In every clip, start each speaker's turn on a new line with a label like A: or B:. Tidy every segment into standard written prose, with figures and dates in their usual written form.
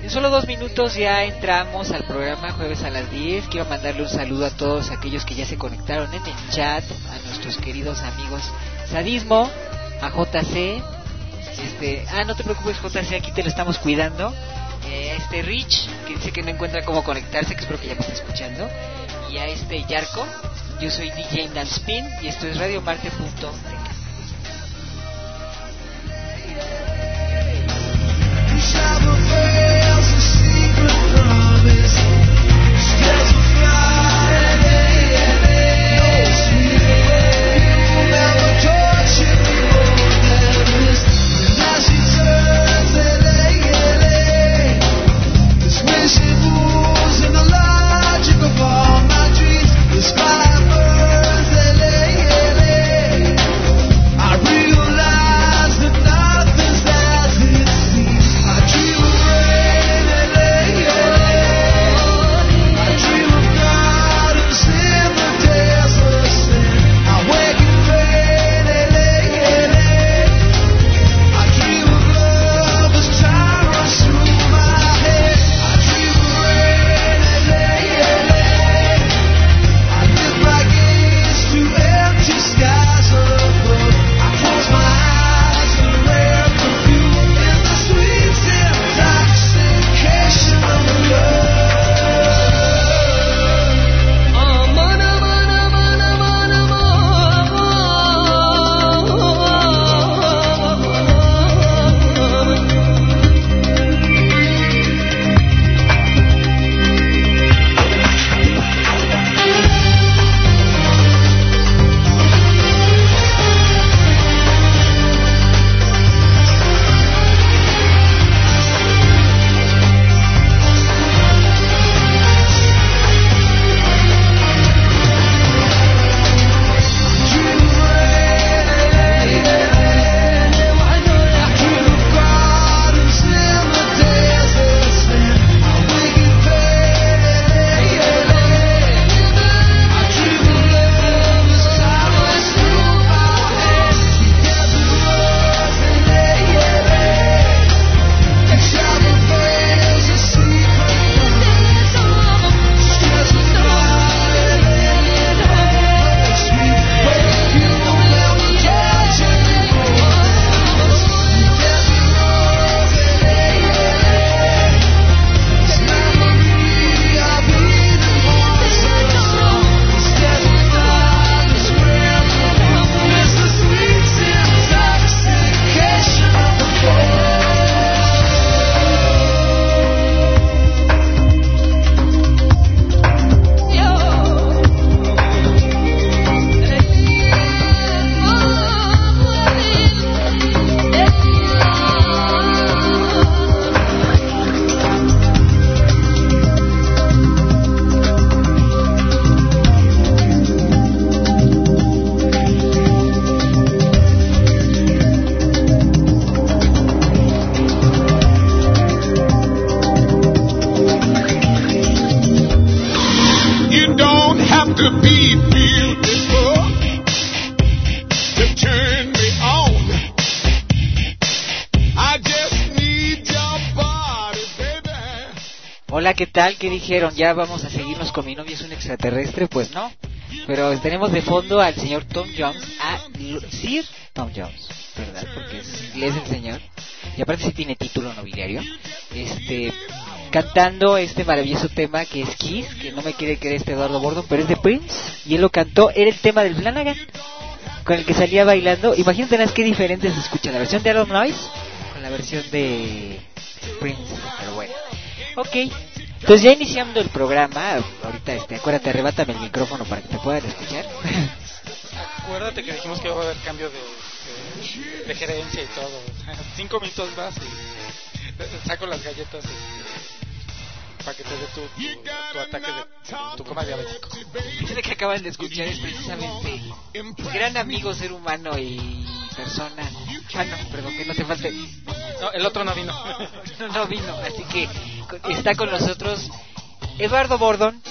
A: En solo 2 minutos ya entramos al programa jueves a las 10. Quiero mandarle un saludo a todos aquellos que ya se conectaron en el chat, a nuestros queridos amigos Sadismo, a JC, no te preocupes JC, aquí te lo estamos cuidando, Rich, que dice que no encuentra cómo conectarse, que espero que ya me esté escuchando, y a Yarko. Yo soy DJ Danspin y esto es radiomarte.tk. Hola, ¿qué tal? ¿Qué dijeron? ¿Ya vamos a seguirnos con mi novio es un extraterrestre? Pues no, pero tenemos de fondo al señor Tom Jones, a Sir Tom Jones, ¿verdad? Porque es inglés el señor, y aparte sí tiene título nobiliario, cantando este maravilloso tema que es Kiss, que no me quiere creer Eduardo Bordon, pero es de Prince, y él lo cantó, era el tema del Flanagan, con el que salía bailando. Imagínate qué diferente se escucha la versión de Aaron Noyce con la versión de Prince, pero bueno. Ok, pues ya iniciando el programa, ahorita acuérdate, arrebátame el micrófono para que te puedan escuchar.
B: Acuérdate que dijimos que iba a haber cambio de gerencia y todo. 5 minutos más y saco las galletas para que te dé tu ataque de tu coma diabético.
A: Lo que acaban de escuchar es precisamente gran amigo, ser humano y persona. Perdón, que no te falte.
B: No, el otro no vino.
A: no vino, así que está con nosotros Eduardo Bordon.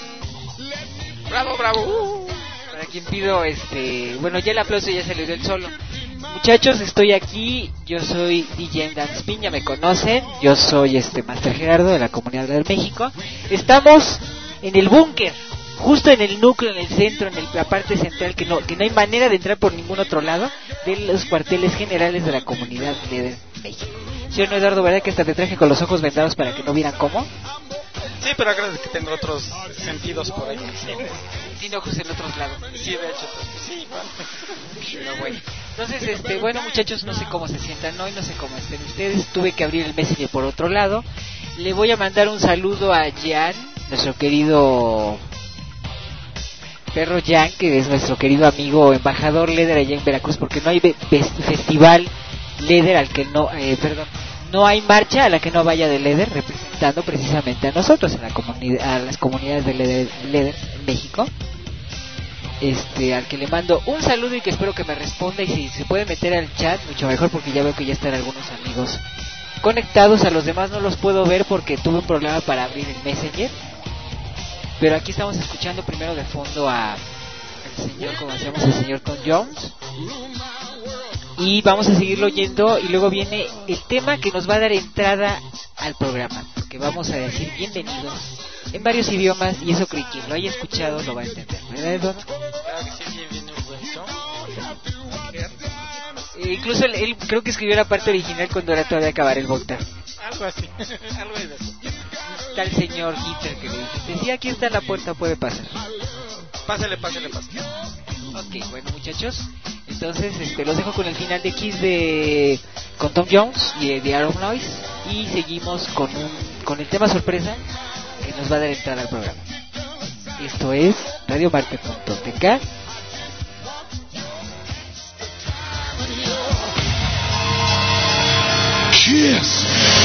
B: Bravo.
A: Para quien pido, bueno, ya el aplauso ya se le dio el solo. Muchachos, estoy aquí, yo soy DJ Dance Spin, ya me conocen, yo soy Master Gerardo de la Comunidad de México. Estamos en el búnker, justo en el núcleo, en el centro, en la parte central, que no hay manera de entrar por ningún otro lado, de los cuarteles generales de la Comunidad de México. Señor Eduardo, ¿verdad que hasta te traje con los ojos vendados para que no vieran cómo?
B: Sí, pero acuérdate que tengo otros sentidos por ahí.
A: Tiene ojos en otros lados.
B: Sí, de hecho, sí, bueno.
A: Pero bueno. Entonces, bueno, muchachos, no sé cómo se sientan hoy, no sé cómo estén ustedes. Tuve que abrir el Messenger por otro lado. Le voy a mandar un saludo a Jan, nuestro querido perro Jan, que es nuestro querido amigo embajador Leder allá en Veracruz, porque no hay festival Leder al que no hay marcha a la que no vaya de Leder, representando precisamente a nosotros en la comunidad, a las comunidades de Leder en México. Al que le mando un saludo y que espero que me responda, y si se puede meter al chat mucho mejor, porque ya veo que ya están algunos amigos conectados. A los demás no los puedo ver porque tuve un problema para abrir el Messenger, pero aquí estamos escuchando primero de fondo a el señor, como decíamos, el señor Tom Jones, y vamos a seguirlo oyendo, y luego viene el tema que nos va a dar entrada al programa, porque vamos a decir bienvenidos en varios idiomas, y eso creo que quien lo haya escuchado lo va a entender, ¿verdad, Eduardo?
B: Claro que sí, bienvenido.
A: Incluso él creo que escribió la parte original cuando era todavía acabar el Voltaire.
B: Algo así, algo de eso.
A: Está el señor Hitler que le dijiste, sí, aquí está la puerta, puede pasar.
B: Pásale.
A: Ok, bueno, muchachos, entonces los dejo con el final de Kiss con Tom Jones y de Aaron Noyce, y seguimos con el tema sorpresa que nos va a dar entrada al programa. Esto es radiomarte.tk.
C: Kiss.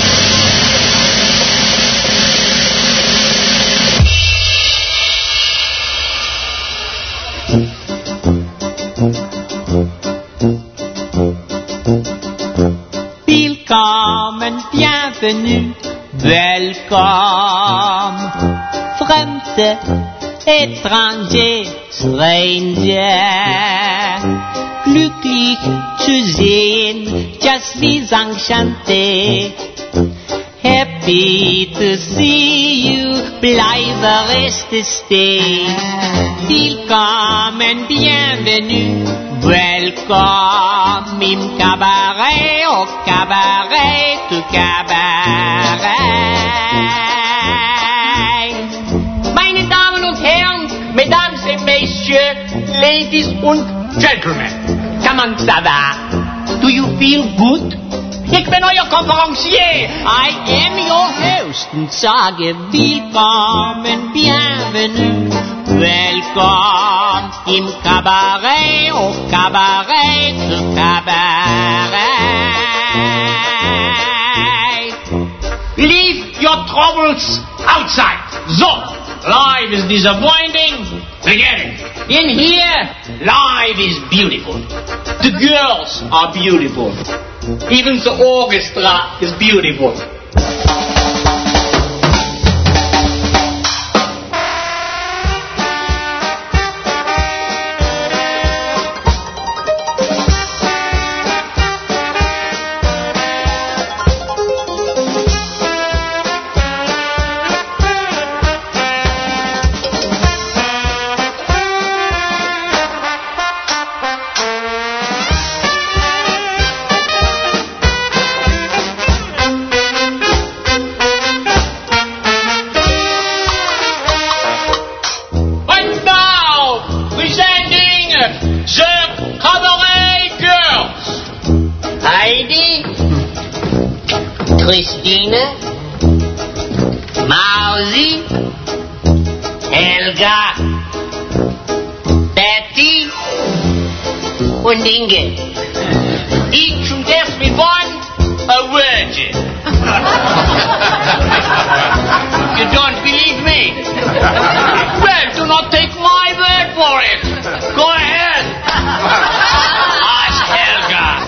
D: Willkommen, bienvenue, welcome, fremde, étranger, stranger, glücklich zu sehen, just wie enchanté, happy to see you, bleibe reste stay, willkommen, bienvenue, welcome im cabaret, au cabaret, au cabaret. Meine Damen und Herren, Mesdames et Messieurs, Ladies und Gentlemen, comment ça va? Do you feel good? Ich bin euer Konferencier, I am your host, und sage willkommen, bienvenue, welcome im Cabaret, au Cabaret, au Cabaret. Leave your troubles outside. So, life is disappointing. Forget it. In here, life is beautiful. The girls are beautiful. Even the orchestra is beautiful. Christine, Mausi, Helga, Betty und Inge. Each and every one a virgin. You don't believe me? Well, do not take my word for it. Go ahead. Ask Helga.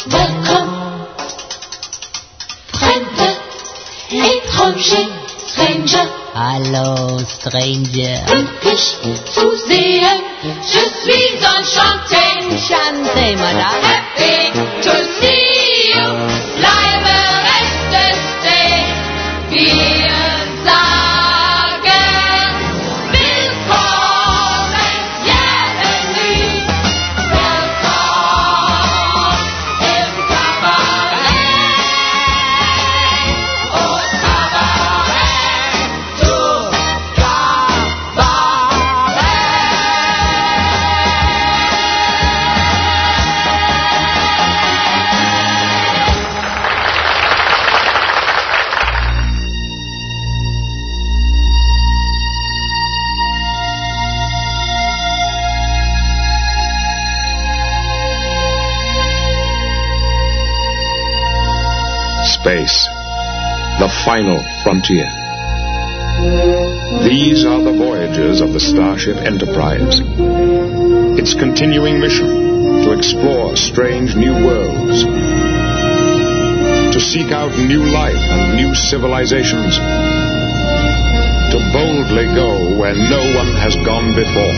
C: Welcome, Fremde, étranger, stranger.
E: Hallo, Stranger.
C: Glücklich zu sehen, je suis enchanté.
E: Enchanté, madame.
C: Happy to see you, bleibe recht stehen. Wir sagen willkommen, Jeremy. Willkommen im Kabarett. Au Kabarett, du Kabarett.
F: Space, the final frontier. These are the voyages of the Starship Enterprise. Its continuing mission to explore strange new worlds, to seek out new life and new civilizations, to boldly go where no one has gone before.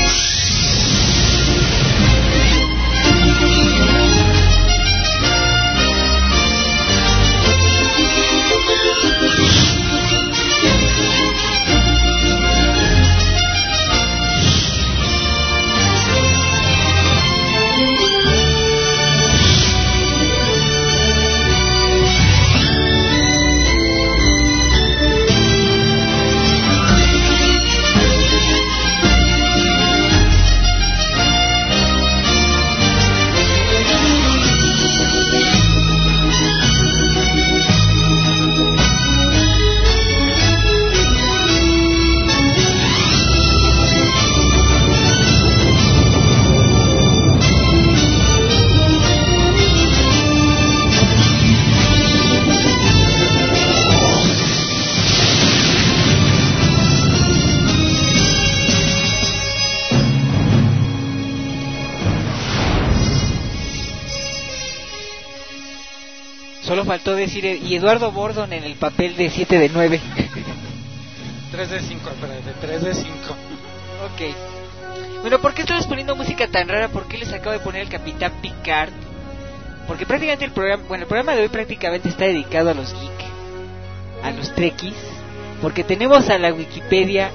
A: Solo faltó decir, y Eduardo Bordon en el papel de 7 de 9.
B: 3 de 5, de 3 de 5.
A: Ok. Bueno, ¿por qué estamos poniendo música tan rara? ¿Por qué les acabo de poner el Capitán Picard? Porque prácticamente el programa de hoy prácticamente está dedicado a los geek, a los trekkies, porque tenemos a la Wikipedia,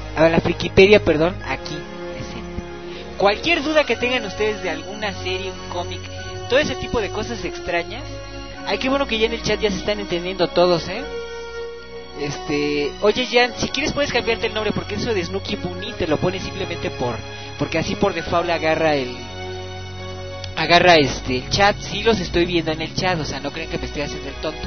A: aquí presente. Cualquier duda que tengan ustedes de alguna serie, un cómic, todo ese tipo de cosas extrañas. Ay, qué bueno que ya en el chat ya se están entendiendo todos, oye Jan, si quieres puedes cambiarte el nombre, porque eso de Snooky Bunny te lo pones simplemente porque así por default agarra el chat. Sí los estoy viendo en el chat, o sea, no creen que me estoy haciendo el tonto.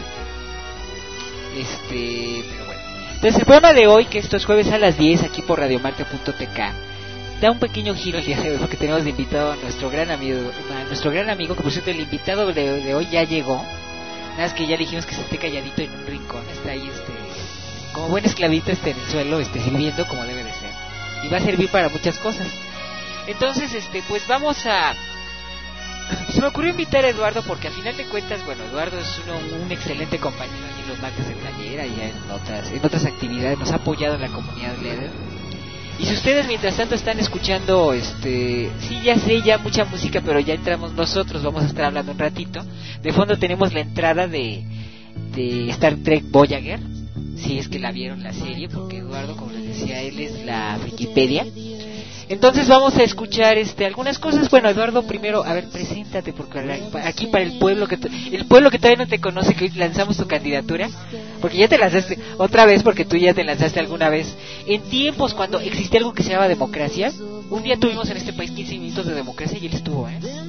A: Pero bueno. Entonces el programa de hoy, que esto es jueves a las 10 aquí por radiomarte.tk, da un pequeño giro el día de hoy porque tenemos de invitado a nuestro gran amigo, que por cierto el invitado de hoy ya llegó. Nada más que ya le dijimos que se esté calladito en un rincón, está ahí como buen esclavito en el suelo, sirviendo como debe de ser. Y va a servir para muchas cosas. Entonces, pues vamos a... Se me ocurrió invitar a Eduardo porque al final de cuentas, bueno, Eduardo es un excelente compañero allí en los martes de playera y en otras actividades, nos ha apoyado en la comunidad LEDER. Y si ustedes mientras tanto están escuchando, sí, ya sé, ya mucha música, pero ya entramos nosotros, vamos a estar hablando un ratito. De fondo tenemos la entrada de Star Trek Voyager, si es que la vieron la serie, porque Eduardo, como les decía, él es la Wikipedia. Entonces vamos a escuchar algunas cosas. Bueno, Eduardo, primero, a ver, preséntate, porque aquí para el pueblo que todavía no te conoce, que hoy lanzamos tu candidatura, porque ya te lanzaste otra vez, porque tú ya te lanzaste alguna vez en tiempos cuando existía algo que se llama democracia. Un día tuvimos en este país 15 minutos de democracia y él estuvo,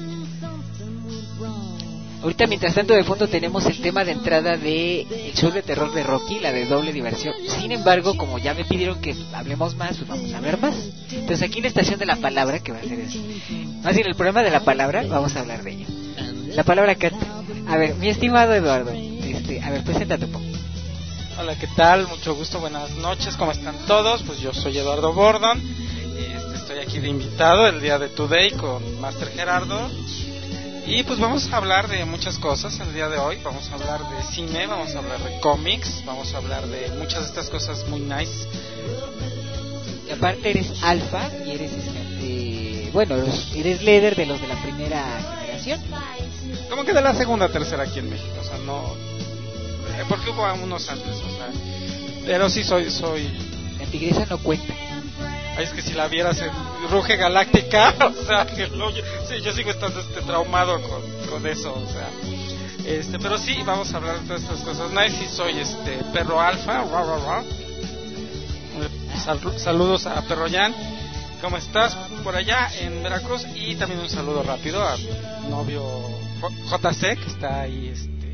A: Ahorita, mientras tanto, de fondo tenemos el tema de entrada de el show de terror de Rocky, la de doble diversión. Sin embargo, como ya me pidieron que hablemos más, pues vamos a hablar más. Entonces aquí en la estación de la palabra, que va a ser más bien el programa de la palabra, vamos a hablar de ello. La palabra canta. A ver, mi estimado Eduardo, a ver, preséntate un poco.
B: Hola, ¿qué tal? Mucho gusto, buenas noches, ¿cómo están todos? Pues yo soy Eduardo Bordon, estoy aquí de invitado el día de Today con Master Gerardo. Y pues vamos a hablar de muchas cosas el día de hoy. Vamos a hablar de cine, vamos a hablar de cómics, vamos a hablar de muchas de estas cosas muy nice.
A: Y aparte eres alfa y eres bueno, eres líder de los de la primera generación.
B: Como que de la segunda, tercera aquí en México, o sea, no, porque hubo unos antes, o sea, pero sí soy.
A: La tigresa no cuenta.
B: Ay, es que si la vieras en Ruge Galáctica, o sea, que no, yo sigo estando traumado con eso, o sea, pero sí, vamos a hablar de todas estas cosas. Nice, sí soy perro alfa, saludos a Perro Jan, ¿cómo estás por allá en Veracruz? Y también un saludo rápido a mi novio JC, que está ahí,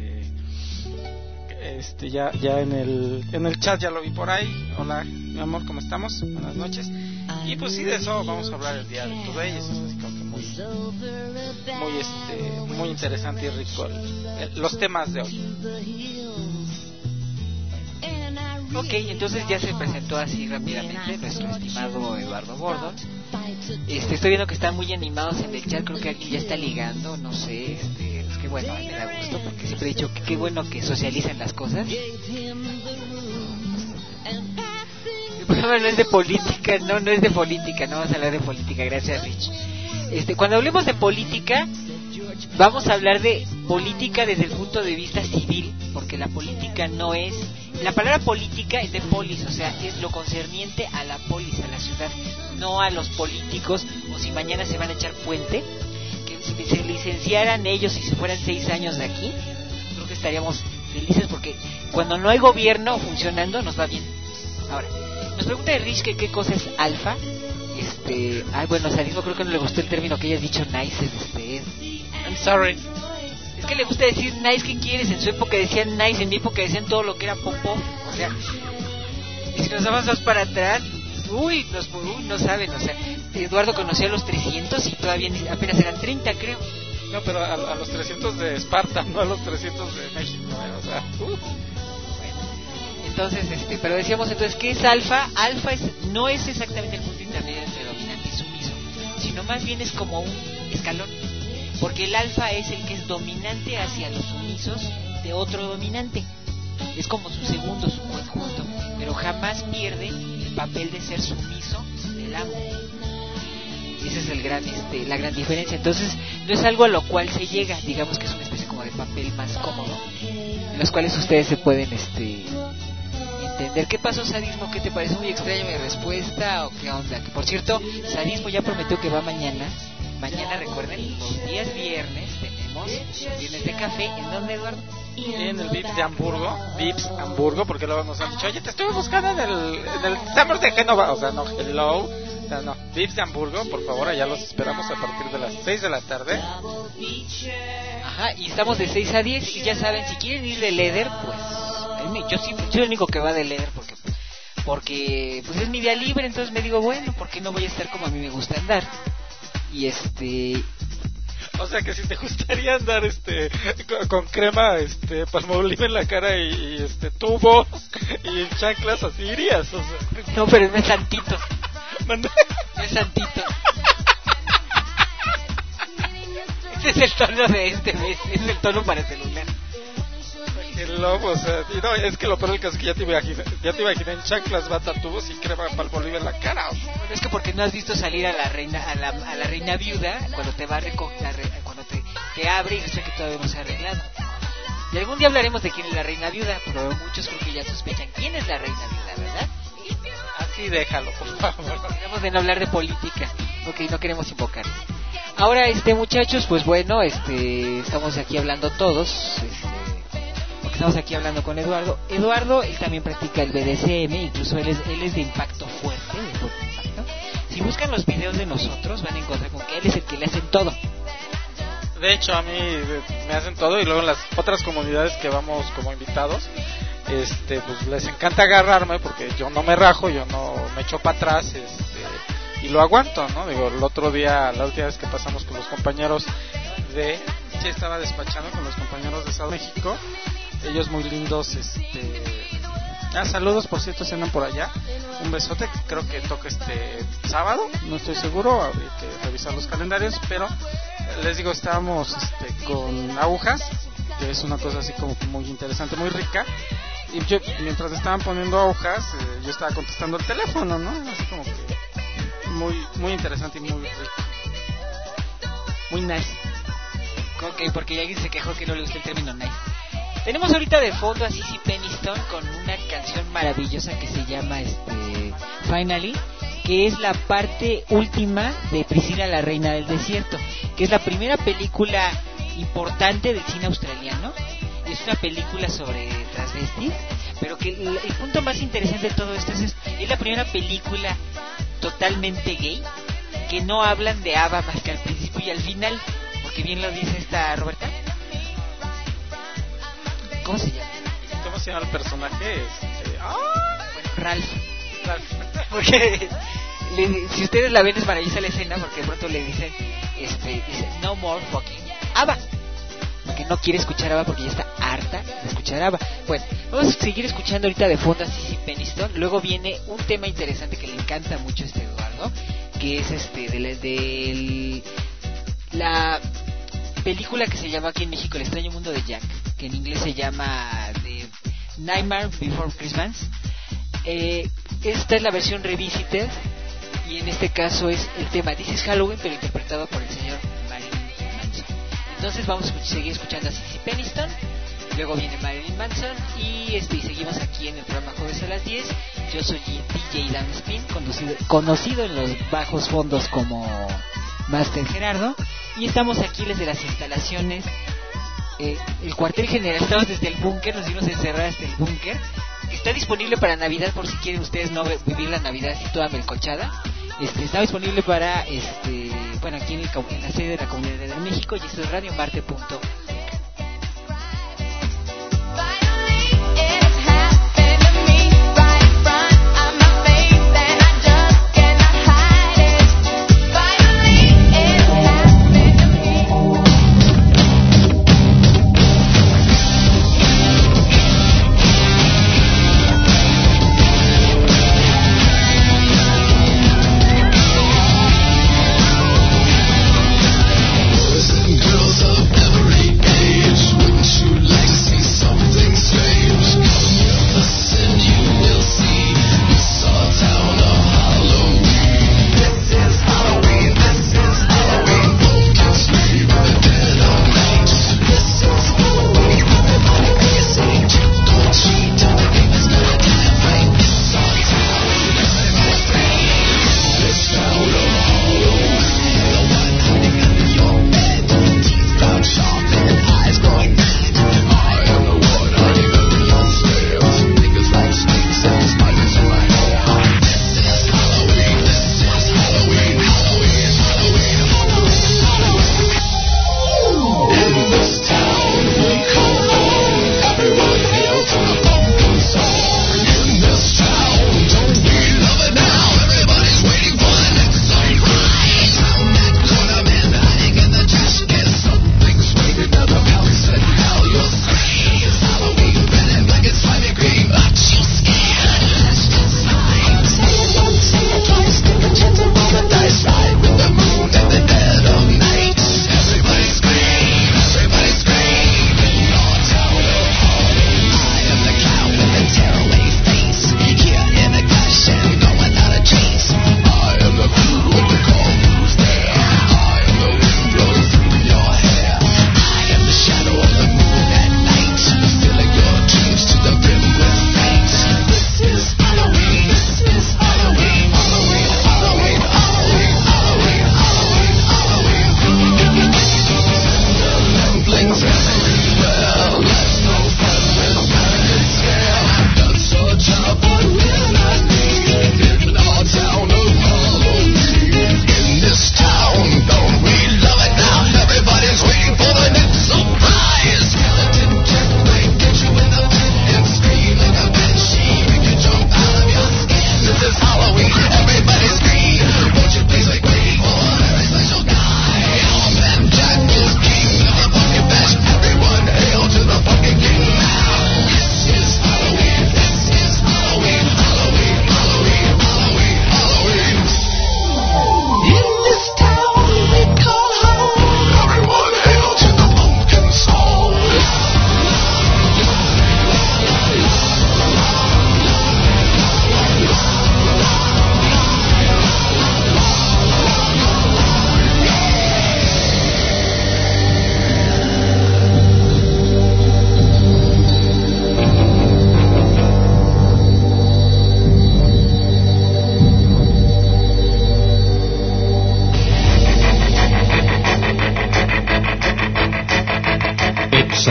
B: ya en el chat, ya lo vi por ahí. Hola, mi amor, ¿cómo estamos? Buenas noches. Y pues sí, de eso vamos a hablar el día de Today. Eso es como que muy interesante y rico los temas de hoy.
A: Ok, entonces ya se presentó así rápidamente nuestro estimado Eduardo Gordon. Estoy viendo que están muy animados en el chat. Creo que alguien ya está ligando, no sé. Es que bueno, me da gusto porque siempre he dicho que qué bueno que socialicen las cosas. El programa no es de política, no es de política, no vamos a hablar de política, gracias Rich. Cuando hablemos de política, vamos a hablar de política desde el punto de vista civil, porque la política no es... La palabra política es de polis, o sea, es lo concerniente a la polis, a la ciudad, no a los políticos, o si mañana se van a echar puente, que si se licenciaran ellos y se fueran 6 años de aquí, creo que estaríamos felices, porque cuando no hay gobierno funcionando nos va bien. Ahora, nos pregunta Rich que qué cosa es alfa. Bueno, a Sadismo creo que no le gustó el término que hayas dicho nice,
B: I'm sorry.
A: Es que le gusta decir nice, ¿qué quieres? En su época decían nice, en mi época decían todo lo que era popó. O sea, y si nos avanzamos para atrás, no saben, o sea, Eduardo conocía a los 300 y todavía apenas eran 30, creo.
B: No, pero a los 300 de Esparta, no a los 300 de México, o sea, Entonces, pero decíamos entonces, ¿qué es alfa? Alfa no es exactamente el punto intermedio entre dominante y sumiso, sino más bien es como un escalón. Porque el alfa es el que es dominante hacia los sumisos de otro dominante. Es como su segundo, su conjunto, pero jamás pierde el papel de ser sumiso del amo. Esa es la gran diferencia. Entonces, no es algo a lo cual se llega, digamos que es una especie como de papel más cómodo, en los cuales ustedes se pueden entender. ¿Qué pasó, Sadismo? ¿Qué te parece muy extraña mi respuesta? ¿O qué onda? Que por cierto, Sadismo ya prometió que va mañana. Mañana, recuerden, los días viernes tenemos viernes de café. ¿En dónde, Eduardo? En el Vips de Hamburgo, porque luego nos han dicho, oye, te estuve buscando en el Summer de Génova, o sea, no, hello, no, Vips de Hamburgo, por favor, allá los esperamos a partir de las 6 de la tarde.
A: Ajá, y estamos de 6 a 10, y ya saben, si quieren ir de leather, pues, yo siempre soy el único que va de leather, porque pues es mi día libre, entonces me digo, bueno, ¿por qué no voy a estar como a mí me gusta andar? Y
B: o sea que si te gustaría andar con crema palmolive en la cara y tubo y chanclas, así irías, o sea.
A: No, pero no es tantito. No es tantito. Este es el tono de este mes, es el tono para celular.
B: Qué loco, o sea, y no, es que lo peor del caso es que ya te imaginé en chanclas, bata, tubos y crema palmolive en la cara. O sea.
A: Es que porque no has visto salir a la reina viuda cuando te va a recoger, cuando te abre y resulta que todavía no se ha arreglado. Y algún día hablaremos de quién es la reina viuda, pero muchos creo que ya sospechan quién es la reina viuda, ¿verdad?
B: Así déjalo, por favor.
A: Tenemos de no hablar de política, ok, no queremos invocar. Ahora, muchachos, pues bueno, estamos aquí hablando todos, estamos aquí hablando con Eduardo. Eduardo, él también practica el BDSM, incluso él es de impacto fuerte, de fuerte impacto. Si buscan los videos de nosotros, van a encontrar con que él es el que le hacen todo.
B: De hecho, a mí me hacen todo, y luego en las otras comunidades que vamos como invitados, pues les encanta agarrarme porque yo no me rajo, yo no me echo para atrás, y lo aguanto, ¿no? Digo, la última vez que pasamos con los compañeros sí, estaba despachando con los compañeros de Estado de México, ellos muy lindos, saludos, por cierto, si andan por allá, un besote, creo que toca sábado, no estoy seguro, habría que revisar los calendarios, pero les digo, estábamos con agujas, que es una cosa así como muy interesante, muy rica. Y yo, mientras estaban poniendo agujas, yo estaba contestando el teléfono, ¿no? Así como que muy interesante y muy rico. Muy nice.
A: Ok, porque alguien se quejó que no le gusta el término nice. Tenemos ahorita de fondo a Sissy Peniston con una canción maravillosa que se llama Finally, que es la parte última de Priscilla la Reina del Desierto, que es la primera película importante del cine australiano. Es una película sobre transvestis, pero que el punto más interesante de todo esto es la primera película totalmente gay, que no hablan de Ava más que al principio y al final, porque bien lo dice esta Roberta. ¿Cómo se llama?
B: ¿Cómo se llama el personaje?
A: Bueno, Ralph. Porque si ustedes la ven es maravillosa la escena, porque de pronto le dicen dice no more fucking Ava, porque no quiere escuchar Ava porque ya está harta de escuchar Ava. Bueno, vamos a seguir escuchando ahorita de fondo a Sissy Peniston. Luego viene un tema interesante que le encanta mucho a Eduardo, que es de la película que se llama aquí en México El extraño mundo de Jack, que en inglés se llama The Nightmare Before Christmas. Esta es la versión revisited, y en este caso es el tema This is Halloween, pero interpretado por el señor Marilyn Manson. Entonces vamos a seguir escuchando a Sissy Peniston, luego viene Marilyn Manson y seguimos aquí en el programa Jueves a las 10. Yo soy DJ Dan Spin, conocido en los bajos fondos como Master Gerardo, y estamos aquí desde las instalaciones, el cuartel general. Estamos desde el búnker, nos dimos a encerrar hasta el búnker. Está disponible para Navidad, por si quieren ustedes no vivir la Navidad así toda melcochada. Está disponible para bueno, aquí en la sede de la Comunidad de México, y esto es radiomarte.com.
G: Girls of every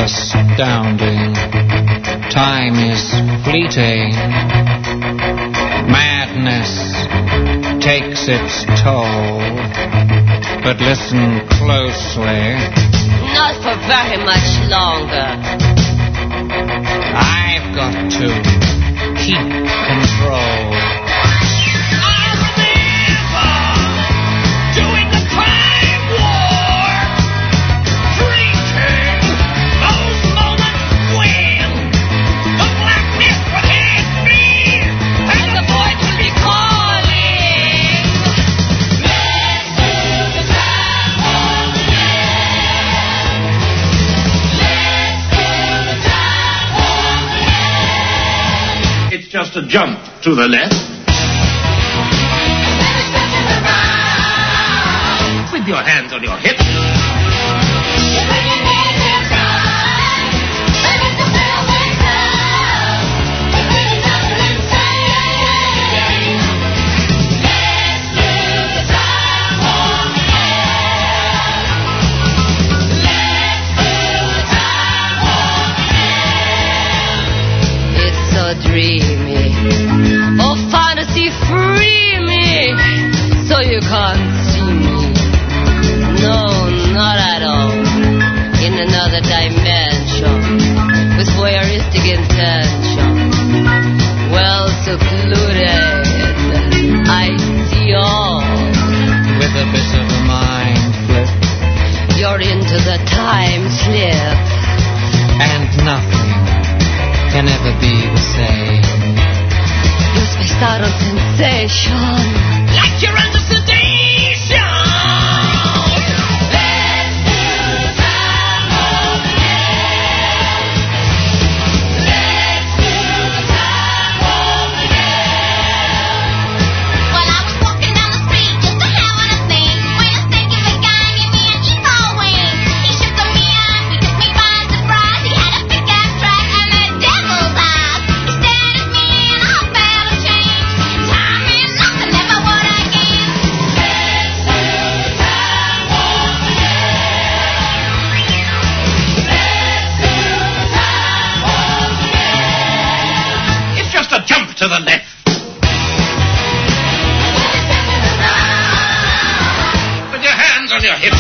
G: astounding. Time is fleeting. Madness takes its toll. But listen closely.
E: Not for very much longer.
G: I've got to keep control.
D: Just a jump to the left. With your hands on your hips.
E: It's so dreamy. Oh, fantasy, free me, so you can't see me. No, not at all. In another dimension, with voyeuristic intention. Well secluded, I see all.
G: With a bit of a mind flip.
E: You're into the time slip.
G: And nothing can ever be the same.
E: You spaced out on sensation.
C: Like you're under sedation. Let's do the time of the year. Let's do the time of the year.
H: Well, I was walking down the street just to have one of things when a stinky guy gave me an evil wing. He shook me up, he took me by surprise. He had a big ass track and a devil's eyes. He stared at me and I felt a change. Time is nothing, never what I gave.
C: Let's do the time of the year. Let's do the time of the year.
D: It's just a jump to the left. With your hands on your hips.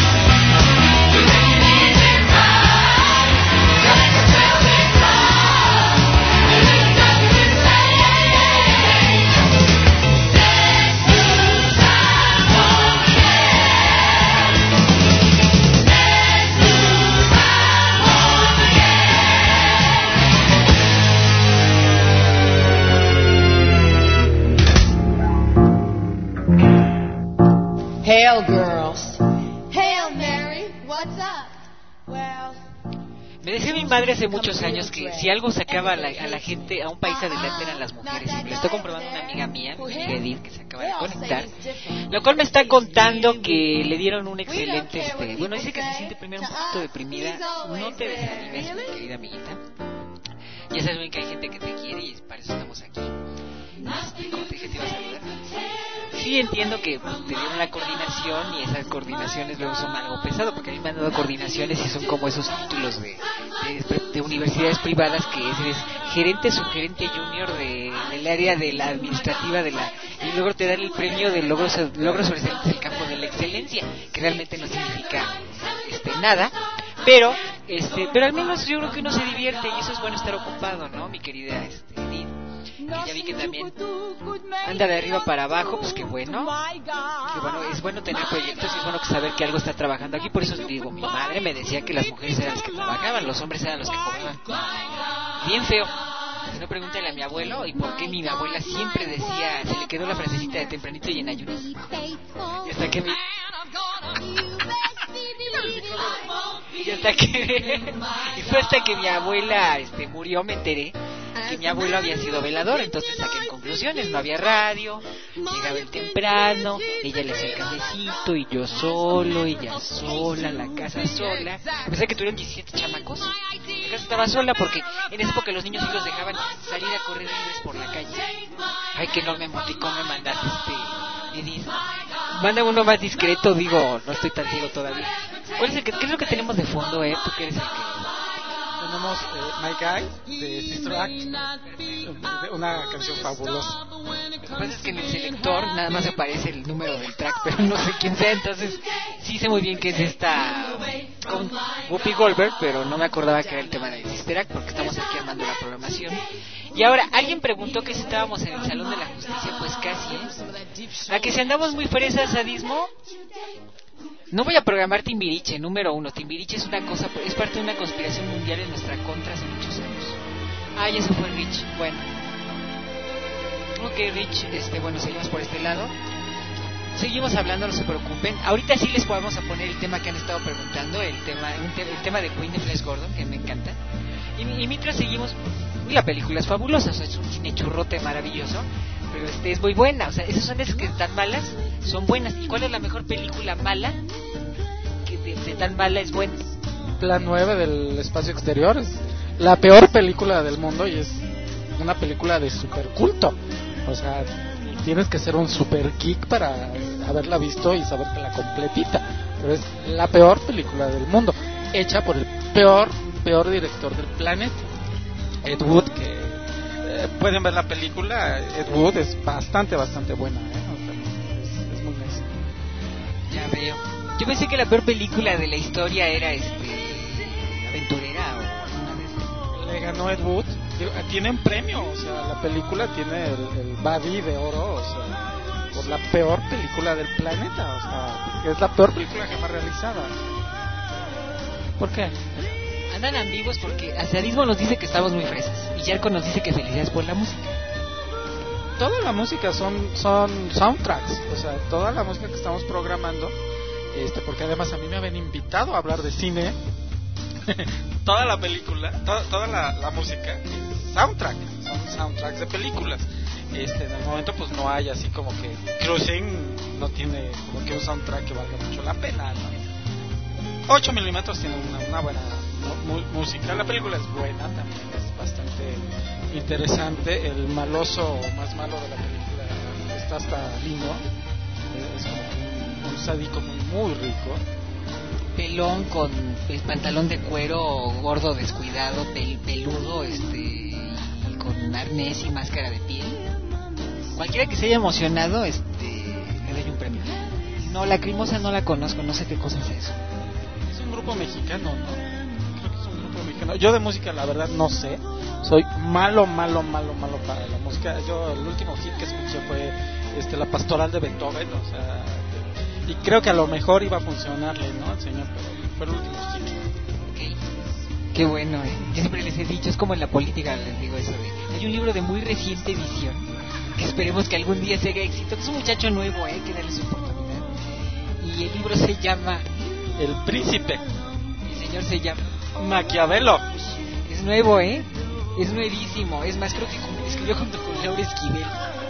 I: Hail, girls.
J: Hail Mary, what's up? Well,
A: Me decía mi madre hace muchos años que si algo sacaba a la gente, a un país adelante, eran las mujeres. Y me lo está comprobando una amiga mía, mi amiga Edith, que se acaba de conectar. Lo cual me está contando que le dieron un excelente... bueno, dice que se siente primero un poquito deprimida. No te desanimes, mi querida amiguita. Ya sabes bien que hay gente que te quiere y para eso estamos aquí. ¿Cómo te dije? ¿Te iba a saludar? Sí, entiendo que pues, te dieron la coordinación y esas coordinaciones luego son algo pesado, porque a mí me han dado coordinaciones y son como esos títulos de universidades privadas que eres gerente, subgerente junior del área de la administrativa y luego te dan el premio de logros sobresalientes del campo de la excelencia, que realmente no significa nada, pero al menos yo creo que uno se divierte y eso es bueno, estar ocupado, ¿no, mi querida Edith? Que ya vi que también anda de arriba para abajo, pues qué bueno, es bueno tener proyectos y es bueno saber que algo está trabajando aquí. Por eso digo, mi madre me decía que las mujeres eran las que trabajaban, los hombres eran los que cobraban. Bien feo. Si no, pregúntale a mi abuelo y por qué mi abuela siempre decía, se le quedó la frasecita de tempranito y en ayunas. Y hasta que y fue hasta que mi abuela murió, me enteré que mi abuelo había sido velador. Entonces saqué en conclusiones, no había radio, llegaba el temprano, ella le hacía el cafecito y yo solo, ella sola, la casa sola. A pesar que tuvieron 17 chamacos, la casa estaba sola porque en esa época los niños sí los dejaban salir a correr libres por la calle. Ay, que no me emoticón me mandaste, Edith. Manda uno más discreto, digo, no estoy tan ciego todavía. ¿Qué es lo que tenemos de fondo, tú que eres el que
B: tenemos My Guy de Sister Act, una canción fabulosa.
A: Lo que pasa es que en el selector nada más aparece el número del track, pero no sé quién sea, entonces sí sé muy bien que es esta con Whoopi Goldberg, pero no me acordaba que era el tema de Sister Act porque estamos aquí armando la programación. Y ahora, alguien preguntó que si estábamos en el Salón de la Justicia, pues casi, ¿eh? A que si andamos muy fresas, Sadismo. No voy a programar Timbiriche, número 1. Timbiriche es una cosa, es parte de una conspiración mundial en nuestra contra hace muchos años. Ah, ya se fue Rich. Bueno. Ok, Rich, bueno, seguimos por este lado. Seguimos hablando, no se preocupen. Ahorita sí les podemos poner el tema que han estado preguntando, el tema de Queen de Flash Gordon, que me encanta. Y mientras seguimos, la película es fabulosa, o sea, es un cine churrote maravilloso, pero es muy buena, o sea, esas son esas que tan malas son buenas. ¿Y cuál es la mejor película mala que de tan mala es buena?
B: Plan 9 del espacio exterior es la peor película del mundo y es una película de super culto, o sea, tienes que ser un super geek para haberla visto y saberte la completita, pero es la peor película del mundo, hecha por el peor director del planeta, Ed Wood, que pueden ver la película. Ed Wood es bastante buena, o sea, es muy nice.
A: Ya veo. Yo pensé que la peor película de la historia era Aventurera o alguna vez.
B: Le ganó Ed Wood. Tiene un premio, o sea, la película tiene el Buddy de oro, o sea, por la peor película del planeta, o sea, es la peor película jamás realizada. ¿Por qué?
A: Andan ambiguos porque Sadismo nos dice que estamos muy fresas y Yarko nos dice que felicidades por la música.
B: Toda la música son soundtracks, o sea, toda la música que estamos programando, porque además a mí me habían invitado a hablar de cine. Toda la película, toda la música es soundtrack, son soundtracks de películas. En el momento pues no hay así como que Cruising no tiene como que un soundtrack que valga mucho la pena, ¿no? 8 milímetros tiene una buena música, la película es buena, también es bastante interesante. El maloso más malo de la película está hasta lindo, es como un sádico muy rico,
A: pelón con el pantalón de cuero, gordo, descuidado, peludo, y con arnés y máscara de piel. Cualquiera que se haya emocionado, le doy un premio. No, Lacrimosa no la conozco, no sé qué cosa es eso.
B: Es un grupo mexicano, ¿no? Creo que es un grupo mexicano. Yo de música la verdad no sé. Soy malo para la música. Yo el último hit que escuché fue la Pastoral de Beethoven, o sea, y creo que a lo mejor iba a funcionarle, ¿no? Al señor, pero fue el último hit.
A: Okay. Qué bueno, Yo siempre les he dicho, es como en la política, les digo eso de, hay un libro de muy reciente edición que esperemos que algún día se haga éxito. Es un muchacho nuevo, que darle su oportunidad. Y el libro se llama
B: El Príncipe.
A: El señor se llama
B: Maquiavelo.
A: Es nuevo, es nuevísimo. Es más, creo que escribió junto con Laura Esquivel.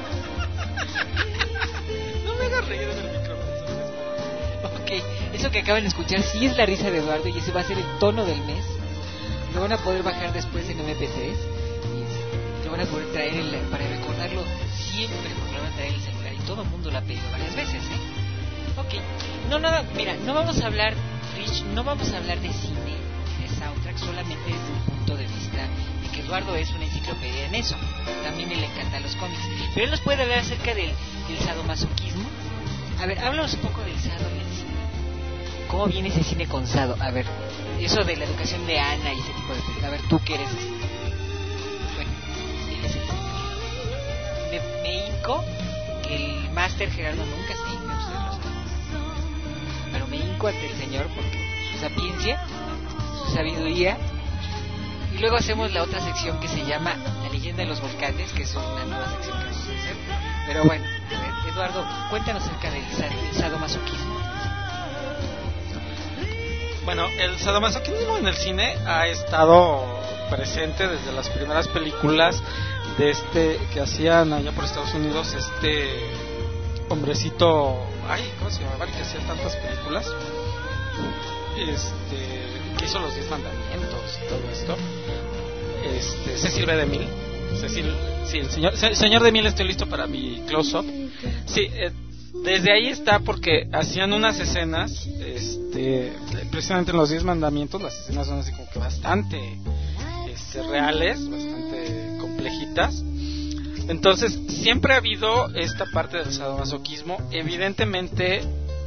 B: No me hagas reír en el micrófono.
A: Ok, eso que acaban de escuchar sí es la risa de Eduardo y ese va a ser el tono del mes. Lo van a poder bajar después en MP3 y lo van a poder traer para recordarlo siempre, porque lo van a traer el celular y todo el mundo lo ha pedido varias veces, Ok, mira, no vamos a hablar, Rich, no vamos a hablar de cine, de soundtrack, solamente desde un punto de vista de que Eduardo es una enciclopedia en eso. También le encantan los cómics, pero él nos puede hablar acerca del sadomasoquismo. A ver, háblanos un poco del sado en el cine. ¿Cómo viene ese cine con sado? A ver, eso de la educación de Ana y ese tipo de cosas. A ver, tú que eres bueno, él es el señor. Me hinco que el máster Gerardo nunca se hinca, ustedes lo saben. Pero me hinco ante el señor porque su sapiencia, su sabiduría. Y luego hacemos la otra sección que se llama La leyenda de los volcanes, que es una nueva sección que vamos a hacer. Pero bueno, a ver, Eduardo, cuéntanos acerca del sadomasoquismo.
B: Bueno, el sadomasoquismo en el cine ha estado presente desde las primeras películas de que hacían allá por Estados Unidos, hombrecito, ¿cómo se llamaba? Que hacía tantas películas, que hizo los 10 mandamientos y todo esto, Cecil B. DeMille. Sí, el señor DeMille, estoy listo para mi close-up. Sí, desde ahí está, porque hacían unas escenas, precisamente en los 10 mandamientos, las escenas son así como que bastante reales, bastante complejitas. Entonces siempre ha habido esta parte del sadomasoquismo. Evidentemente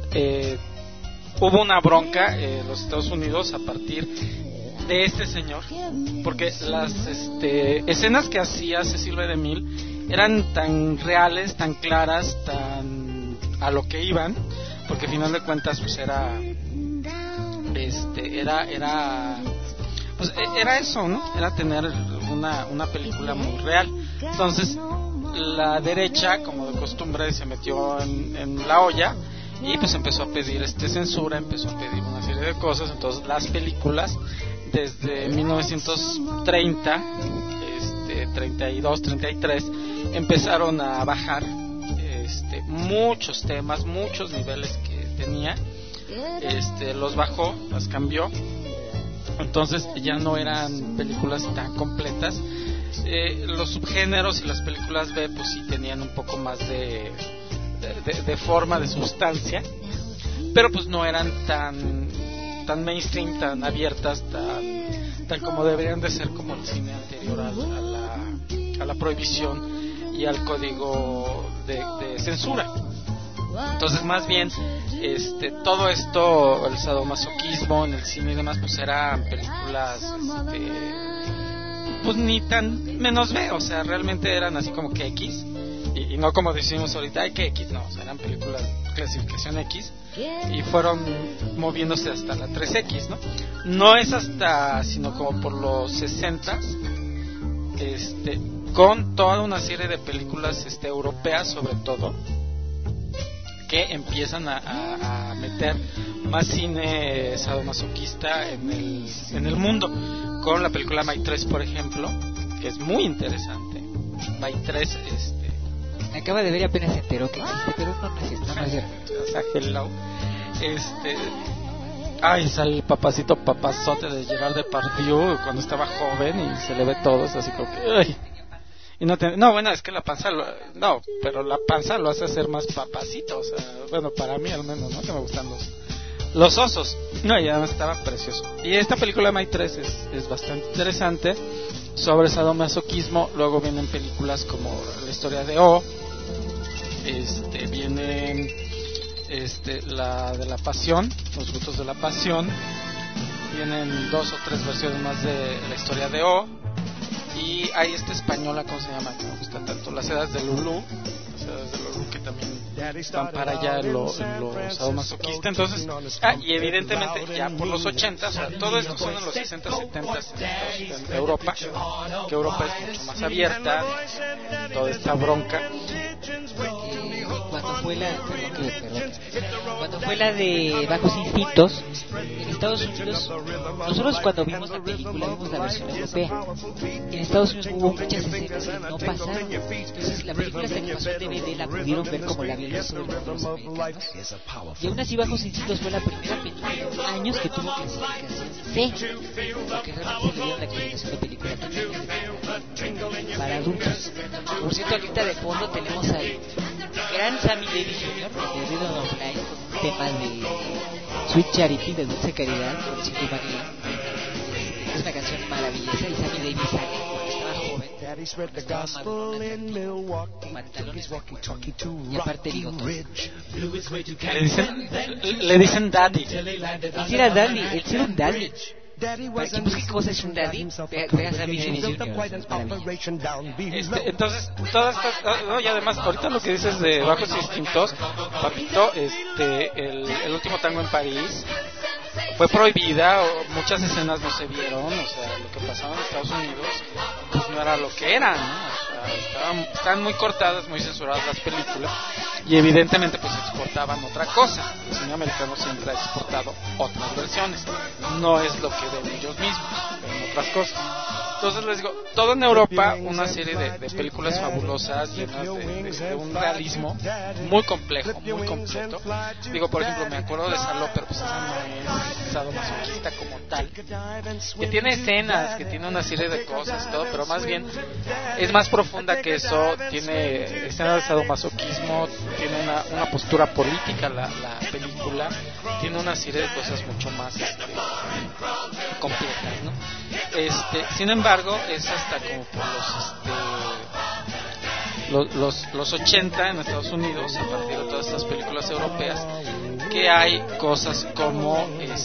B: hubo una bronca en los Estados Unidos a partir de este señor, porque las escenas que hacía Cecil B. DeMille eran tan reales, tan claras, tan a lo que iban, porque al final de cuentas pues era eso, ¿no? Era tener una película muy real. Entonces la derecha, como de costumbre, se metió en la olla y pues empezó a pedir censura, empezó a pedir una serie de cosas. Entonces las películas desde 1930, 32, 33 empezaron a bajar muchos temas, muchos niveles que tenía, los bajó, las cambió. Entonces ya no eran películas tan completas. Los subgéneros y las películas B pues sí tenían un poco más de forma, de sustancia, pero pues no eran tan mainstream, tan abiertas, tan como deberían de ser, como el cine anterior a la prohibición y al código de censura. Entonces más bien todo esto, el sadomasoquismo en el cine y demás, pues eran películas pues ni tan menos B, o sea, realmente eran así como que X, y no como decimos ahorita, hay que X, no, o sea, eran películas clasificación X y fueron moviéndose hasta la 3X, ¿no? No es hasta, sino como por los 60s, con toda una serie de películas europeas sobre todo, que empiezan a meter más cine sadomasoquista en el mundo, con la película My 3, por ejemplo, que es muy interesante. My 3,
A: acaba de ver y apenas se enteró que existe, pero no es cierto.
B: O sea, hello. Ay, sale el papazote de Gerard Depardieu cuando estaba joven y se le ve todo, es así como que ay. Y no, bueno, es que la panza pero la panza lo hace ser más papacito, o sea, bueno, para mí al menos, ¿no? Que me gustan los osos. No, y además estaba precioso. Y esta película My 3 es bastante interesante sobre sadomasoquismo. Luego vienen películas como La historia de O, viene la de la pasión, Los gustos de la pasión. Vienen 2 o 3 versiones más de La historia de O. Y hay esta española, ¿cómo se llama? Que me gusta tanto, Las edades de Lulú, que también van para allá en lo sadomasoquista. Entonces, y evidentemente ya por los 80, o sea, todo esto son en los 60, 70 en Europa, que Europa es mucho más abierta, toda esta bronca.
A: Cuando fue la de Bajos Instintos en Estados Unidos, nosotros cuando vimos la película vimos la versión europea. En Estados Unidos hubo muchas escenas que no pasaron, entonces la película hasta que pasó en DVD la pudieron ver como la vieron sobre los americanos. Y aún así Bajos Instintos fue la primera película en años que tuvo clasificación C, porque realmente le dieron la clasificación de película para adultos. Por cierto, ahorita de fondo tenemos al gran Sammy Davis Jr. de Rhythm of Life con un tema de Sweet Charity, de Dulce Caridad, con Chico Maggie. Es una canción maravillosa y Sammy Davis sale cuando estaba joven, pantalones y aparte bigotón.
B: Le dicen daddy.
A: Él sí era daddy, él sí era un daddy. Para quien busque cosas es un daddy, veas a Sammy Davis Jr.
B: Entonces, todas estas, y además, ahorita lo que dices de Bajos Instintos, papito, el último tango en París fue prohibida, muchas escenas no se vieron, o sea, lo que pasaba en Estados Unidos pues no era lo que era, ¿no? O sea, estaban muy cortadas, muy censuradas las películas, y evidentemente pues exportaban otra cosa. El cine americano siempre ha exportado otras versiones, no es lo que ven ellos mismos, ven otras cosas. Entonces les digo, todo en Europa, una serie de películas fabulosas, llenas de un realismo muy complejo, muy completo. Digo, por ejemplo, me acuerdo de Saló, pero pues esa no es sadomasoquista como tal, que tiene escenas, que tiene una serie de cosas y todo, pero más bien es más profunda que eso. Tiene escenas de sadomasoquismo, tiene una postura política la película, tiene una serie de cosas mucho más complejas, ¿no? sin embargo, es hasta como por los 80 en Estados Unidos, a partir de todas estas películas europeas, que hay cosas como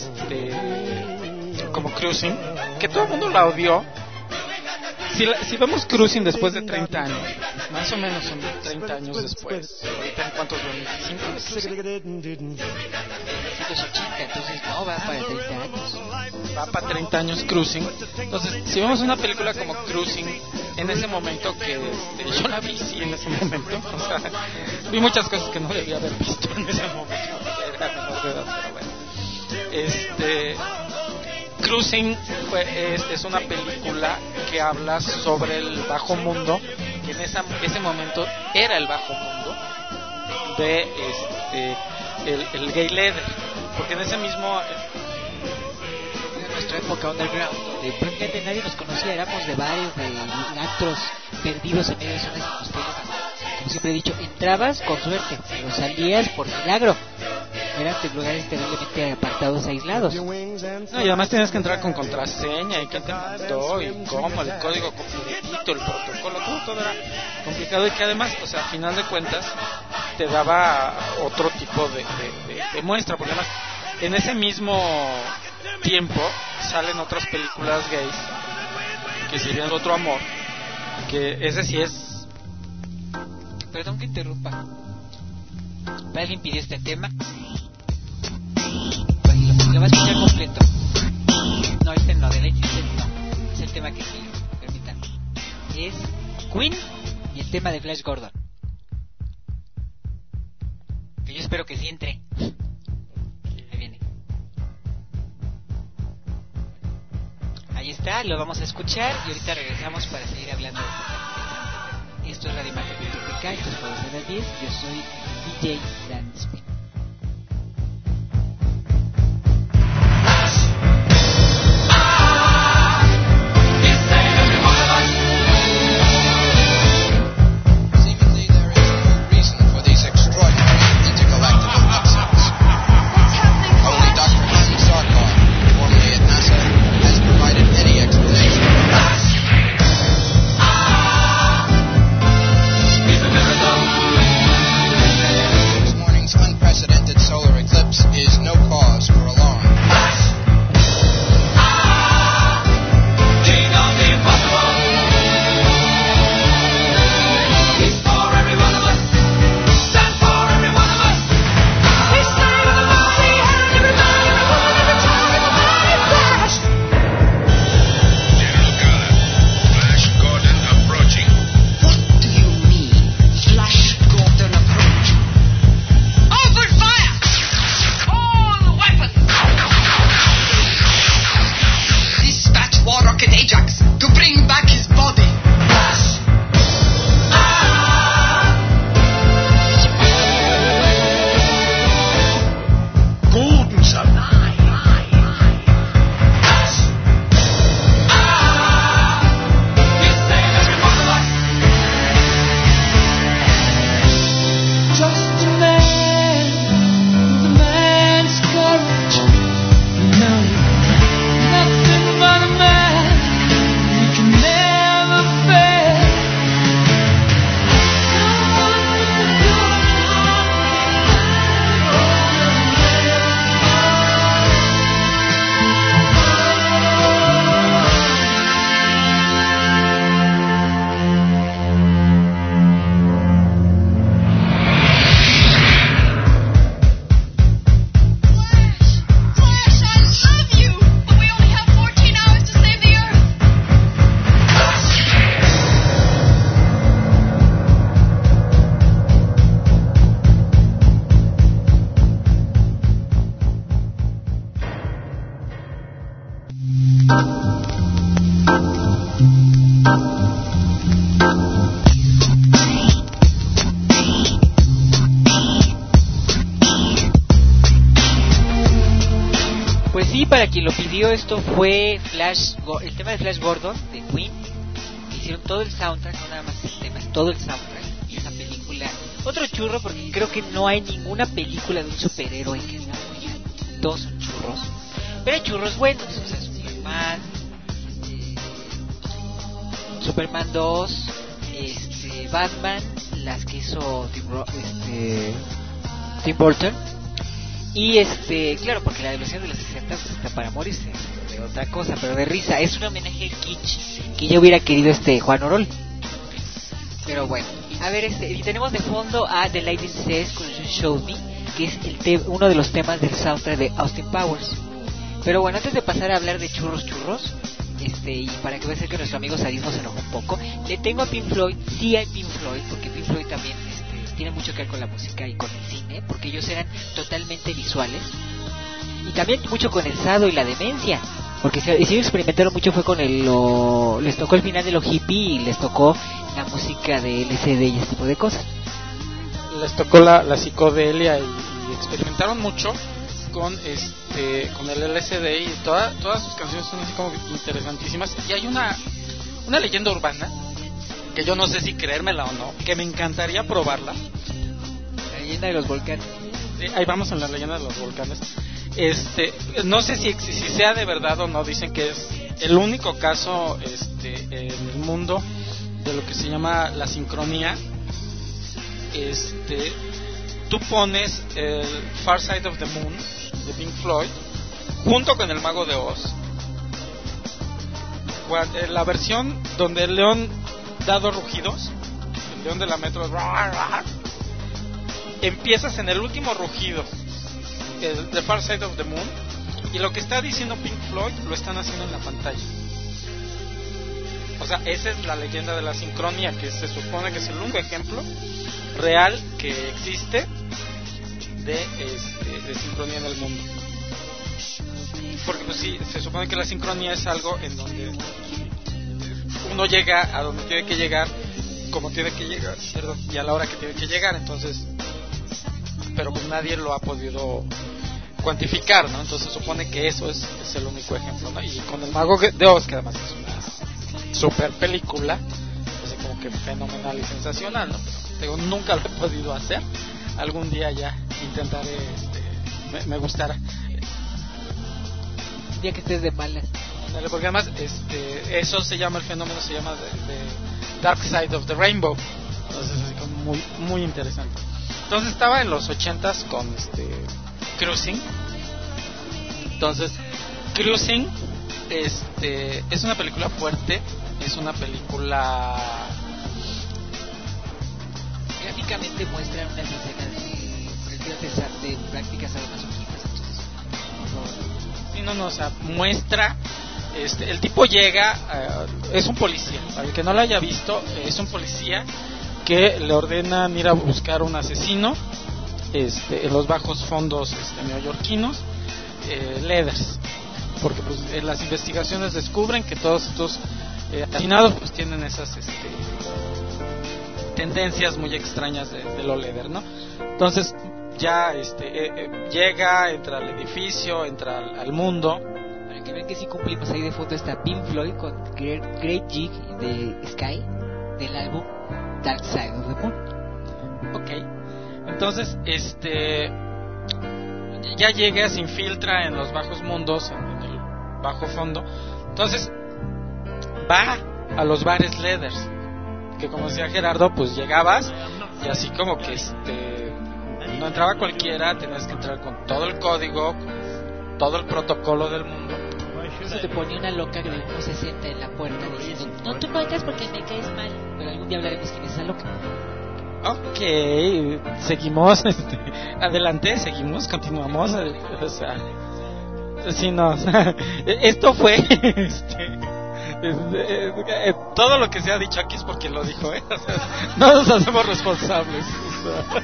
B: Cruising, que todo el mundo la odió. Si vemos Cruising después de 30 años, más o menos son 30 años después, ahorita en cuántos, 25,
A: 1980, entonces no, va para 30 años.
B: Va para 30 años Cruising. Entonces, si vemos una película como Cruising, en ese momento que yo la vi, sí, en ese momento, o sea, vi muchas cosas que no debía haber visto en ese momento, era menor de edad, pero bueno. Cruising es una película que habla sobre el bajo mundo, que en ese momento era el bajo mundo de el gay leather, porque en ese mismo
A: en nuestra época underground, donde prácticamente nadie nos conocía, éramos de bares, de antros perdidos en medio de zonas industriales. Como siempre he dicho, entrabas con suerte, pero salías por milagro. Eran lugares terriblemente apartados, aislados.
B: No, y además tenías que entrar con contraseña, y quién te mandó, y cómo, el código completito, el protocolo, todo era complicado, y que además, o sea, a final de cuentas, te daba otro tipo de muestra, porque además, en ese mismo tiempo, salen otras películas gays, que serían Otro Amor, que ese sí es...
A: Perdón que interrumpa. ¿Alguien pidió este tema? Lo vas a escuchar completo. No, este no, de Lady Set no. Es el tema que sigue, permítanme. Es Queen y el tema de Flash Gordon. Que yo espero que sí entre. Ahí viene. Ahí está, lo vamos a escuchar y ahorita regresamos para seguir hablando de este tema. Esto es Radio Imagen Multiplica, esto es Jueves a las 10. Yo soy DJ Danspin. Para quien lo pidió, esto fue el tema de Flash Gordon de Queen. Hicieron todo el soundtrack, no nada más el tema, todo el soundtrack. Y esa película, otro churro, porque creo que no hay ninguna película de un superhéroe que sea buena. Todos son churros, pero hay churros buenos, o sea, Superman, Superman 2, Batman, las que hizo Tim Burton. Y claro, porque la versión de los 60 pues, está para morirse de otra cosa, pero de risa. Es un homenaje al kitsch que yo hubiera querido Juan Orol. Pero bueno, a ver, y tenemos de fondo a The Lightning Says con You Showed Me, que es uno de los temas del soundtrack de Austin Powers. Pero bueno, antes de pasar a hablar de churros, y para que veas que nuestro amigo Sadismo se enojó un poco, le tengo a Pink Floyd. Sí hay Pink Floyd, porque Pink Floyd también tiene mucho que ver con la música y con el cine, porque ellos eran totalmente visuales, y también mucho con el sado y la demencia, porque si ellos experimentaron mucho fue con les tocó el final de lo hippie y les tocó la música de LSD y ese tipo de cosas.
B: Les tocó la psicodelia y experimentaron mucho con el LSD, y todas sus canciones son así como interesantísimas. Y hay una leyenda urbana que yo no sé si creérmela o no, que me encantaría probarla.
A: La leyenda de los volcanes.
B: Sí, ahí vamos en la leyenda de los volcanes. No sé si sea de verdad o no. Dicen que es el único caso en el mundo de lo que se llama la sincronía. Tú pones el Far Side of the Moon de Pink Floyd junto con el Mago de Oz. La versión donde el león da 2 rugidos, el león de la metro, empiezas en el último rugido, el The Far Side of the Moon, y lo que está diciendo Pink Floyd lo están haciendo en la pantalla. O sea, esa es la leyenda de la sincronía, que se supone que es el único ejemplo real que existe de sincronía en el mundo. Porque pues sí, se supone que la sincronía es algo en donde uno llega a donde tiene que llegar, como tiene que llegar, y a la hora que tiene que llegar. Entonces, pero pues nadie lo ha podido cuantificar, ¿no? Entonces se supone que eso es el único ejemplo, ¿no? Y con el Mago de Oz, que además es una super película, así como que fenomenal y sensacional, ¿no? Digo, nunca lo he podido hacer. Algún día ya intentaré, me gustará.
A: Un día que estés de malas.
B: Porque además, eso se llama, el fenómeno se llama de Dark Side of the Rainbow. Entonces es como muy, muy interesante. Entonces estaba en los 80s con Cruising. Entonces, Cruising es una película fuerte, es una película...
A: Gráficamente muestra unas escenas de prácticas sadomasoquistas.
B: Sí, no, o sea, muestra... el tipo llega, es un policía, para el que no lo haya visto, es un policía que le ordenan ir a buscar un asesino en los bajos fondos neoyorquinos, Leathers, porque pues en las investigaciones descubren que todos estos asesinados pues tienen esas tendencias muy extrañas de lo Leather, ¿no? Entonces ya llega, entra al edificio, entra al mundo.
A: Para que vean que sí cumplimos, ahí de fondo está Pink Floyd con Great Gig de Sky del álbum Dark Side of the Moon.
B: Ok, entonces ya llega, se infiltra en los bajos mundos, en el bajo fondo. Entonces va a los bares Leathers, que como decía Gerardo, pues llegabas y así como que no entraba cualquiera, tenías que entrar con todo el código, con todo el protocolo del mundo.
A: Eso te ponía una loca de 1.60 en la puerta diciendo: no, tú no entras porque me caes mal. Pero algún día hablaremos quién es esa loca.
B: Ok, seguimos, adelante, seguimos, continuamos, o sea, sí, no, esto fue, todo lo que se ha dicho aquí es porque lo dijo, o sea, no nos hacemos responsables, o sea.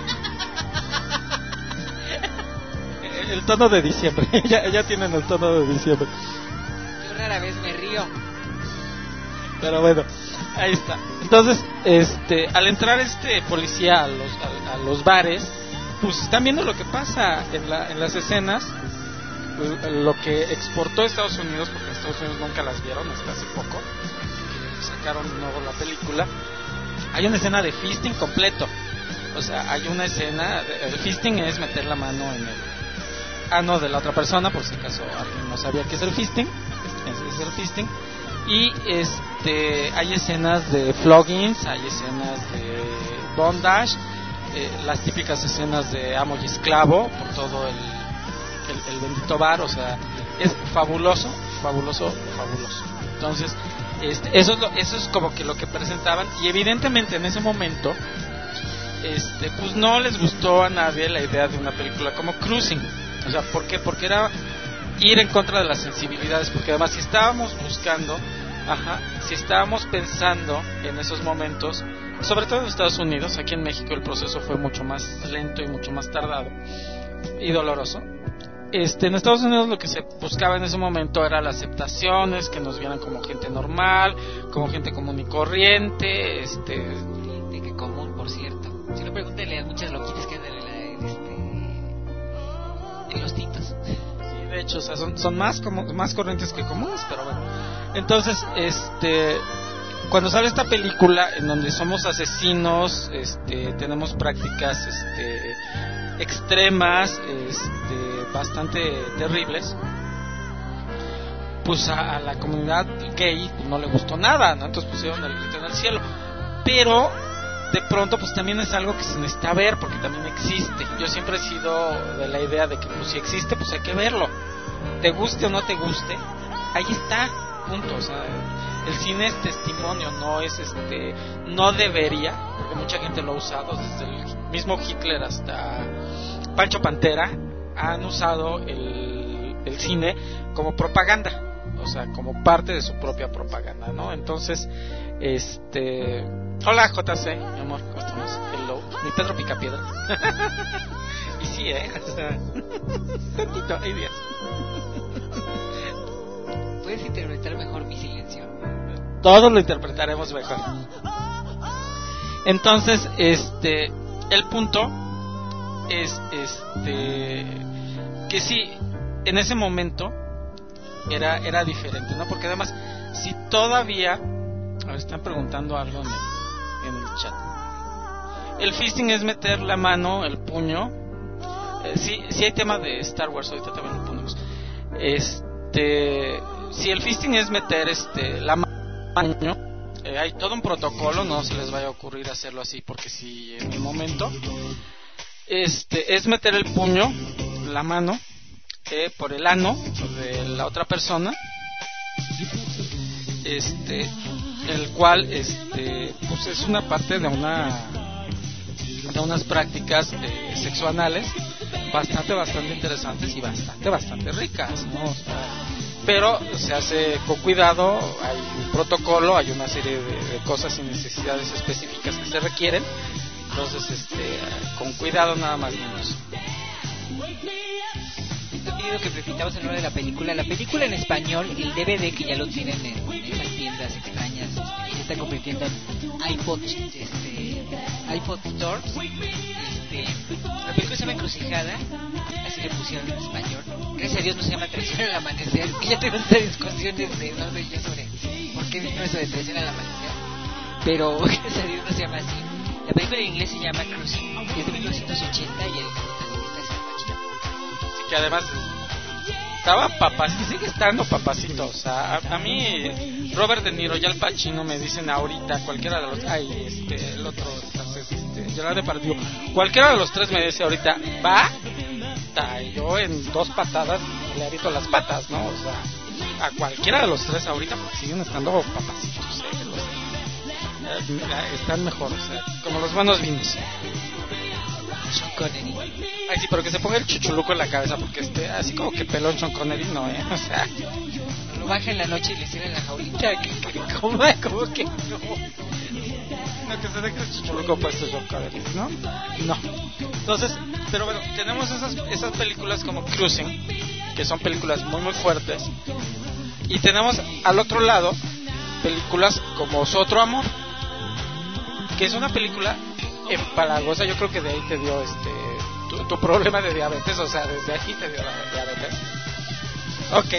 B: El tono de diciembre, ya tienen el tono de diciembre.
A: Yo rara vez me río.
B: Pero bueno, ahí está. Entonces, al entrar policía a los bares, pues están viendo lo que pasa en las escenas, lo que exportó Estados Unidos, porque Estados Unidos nunca las vieron hasta hace poco, que sacaron de nuevo la película. Hay una escena de fisting completo. O sea, hay una escena, el fisting es meter la mano en el ano de la otra persona, por si acaso alguien no sabía qué es el fisting. Es el fisting. Y hay escenas de floggings, hay escenas de bondage, las típicas escenas de amo y esclavo por todo el bendito bar, o sea, es fabuloso. Entonces, eso es como que lo que presentaban, y evidentemente en ese momento pues no les gustó a nadie la idea de una película como Cruising. O sea, ¿por qué? Porque era ir en contra de las sensibilidades, porque además si estábamos pensando en esos momentos, sobre todo en Estados Unidos, aquí en México el proceso fue mucho más lento y mucho más tardado y doloroso. En Estados Unidos lo que se buscaba en ese momento era la aceptación, que nos vieran como gente normal, como gente común y corriente,
A: gente que común, por cierto. Si no, pregúntenle a muchas loquitas que andan en los tintos.
B: Sí, de hecho, o sea, son más corrientes que comunes, pero bueno. Entonces, cuando sale esta película en donde somos asesinos, tenemos prácticas extremas, bastante terribles, pues a la comunidad gay pues no le gustó nada, ¿no? Entonces pusieron el grito en el cielo. Pero de pronto pues también es algo que se necesita ver, porque también existe. Yo siempre he sido de la idea de que pues si existe pues hay que verlo, te guste o no te guste, ahí está, punto. O sea, el cine es testimonio, no es no debería, porque mucha gente lo ha usado, desde el mismo Hitler hasta Pancho Pantera han usado el cine como propaganda, o sea, como parte de su propia propaganda, ¿no? Entonces, hola JC, mi amor, ¿cómo estamos? Hello, mi Pedro Picapiedra. Y sí, o sea, tantito, hay días.
A: ¿Puedes interpretar mejor mi silencio?
B: Todos lo interpretaremos mejor. Entonces, el punto es que sí, en ese momento era diferente, ¿no? Porque además, si todavía están preguntando algo en el chat, el fisting es meter la mano, el puño. Sí hay tema de Star Wars, ahorita también lo ponemos. Si el fisting es meter la mano, hay todo un protocolo, no se les vaya a ocurrir hacerlo así, porque si en el momento es meter el puño, la mano, por el ano de la otra persona, el cual pues es una parte de unas prácticas sexuanales bastante interesantes y bastante ricas, ¿no? O sea, pero se hace con cuidado, hay un protocolo, hay una serie de cosas y necesidades específicas que se requieren. Entonces, con cuidado nada más, niños.
A: Estoy pidiendo que repitamos el nombre de la película. La película en español, el DVD que ya lo tienen en esas tiendas extrañas, que se está convirtiendo en iPod Stores. La película se llama Encrucijada, así le pusieron en español. Gracias a Dios no se llama Traición al Amanecer, que ya tengo estas discusiones de no sé yo sobre por qué vino eso de Traición al Amanecer, pero gracias a Dios no se llama así. La película en inglés se llama Cruising, es de 1980 y el protagonista es Al Pacino.
B: Sí, que además estaba papacito, sigue estando papacito. O sea, a mí Robert De Niro y Al Pacino me dicen ahorita, cualquiera de los, el otro, entonces, Gerard Depardieu, cualquiera de los tres me dice ahorita, va, yo en 2 patadas le abrito las patas, ¿no? O sea, a cualquiera de los tres ahorita, porque siguen estando papacitos, están mejor, o sea, como los buenos vinos.
A: Sean Connery.
B: Ay, sí, pero que se ponga el chuchuluco en la cabeza, porque así como que pelón Sean Connery, no, o sea,
A: lo baja en la noche y le cierra en la jaulita, como que no.
B: No, que se deje el chuchuluco puesto Sean Connery, ¿no? Entonces, pero bueno, tenemos esas películas como Cruising, que son películas muy fuertes, y tenemos al otro lado películas como Su Otro Amor, que es una película empalagosa. Yo creo que de ahí te dio tu problema de diabetes, o sea, desde aquí te dio la diabetes. Ok,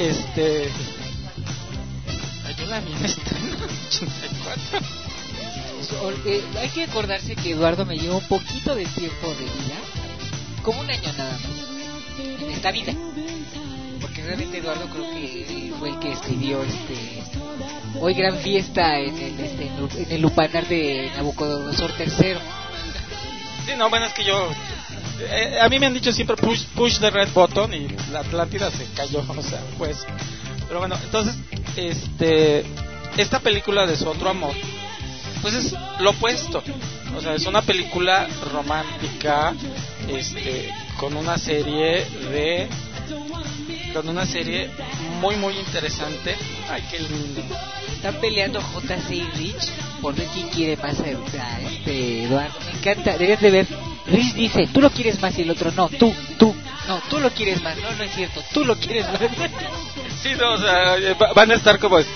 B: yo la vi en 84.
A: Hay que acordarse que Eduardo me lleva un poquito de tiempo de vida, como un año nada más, en esta vida, porque realmente Eduardo creo que fue el que escribió Hoy gran fiesta en el lupanar de Nabucodonosor III.
B: Sí, no, bueno, es que yo a mí me han dicho siempre push the red button y la Atlántida se cayó, o sea, pues. Pero bueno, entonces esta película de Su otro amor pues es lo opuesto. O sea, es una película romántica con una serie muy muy interesante. Ay, qué lindo.
A: Están peleando JC y Rich por ver quién quiere más a Eduardo. Me encanta, deberías de ver. Rich dice, tú lo quieres más, y el otro, no, tú tú lo quieres más. No es cierto, tú lo quieres más.
B: Sí, no, o sea, van a estar como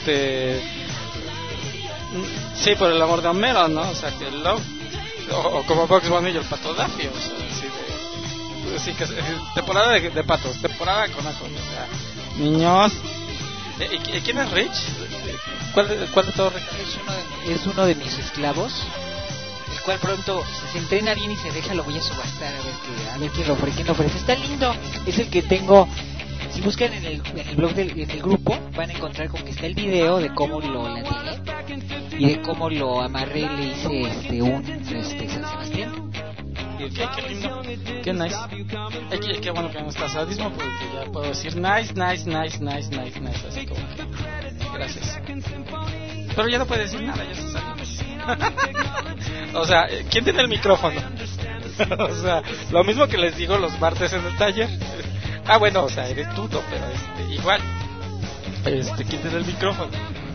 B: sí, por el amor de Homero, ¿no? O sea, que el love, o como Bugs Bunny y el pato Daffy, o sea, sí, que temporada de patos, temporada con ajos, o sea, niños. ¿Y quién es Rich? ¿Cuál de todos, Ricardo?
A: Es uno de mis esclavos, el cual pronto, si se entrena bien y se deja, lo voy a subastar a ver quién lo ofrece. Está lindo, es el que tengo. Si buscan en el blog en el grupo, van a encontrar con que está el video de cómo lo latiné y de cómo lo amarré, le hice un San Sebastián.
B: Qué lindo, qué nice. Qué bueno que no está Sadismo, porque ya puedo decir nice, así como que gracias. Pero ya no puede decir nada, ya se salió. O sea, ¿quién tiene el micrófono? O sea, lo mismo que les digo los martes en el taller. Bueno, o sea, eres tú, no, pero igual. ¿Quién tiene el micrófono?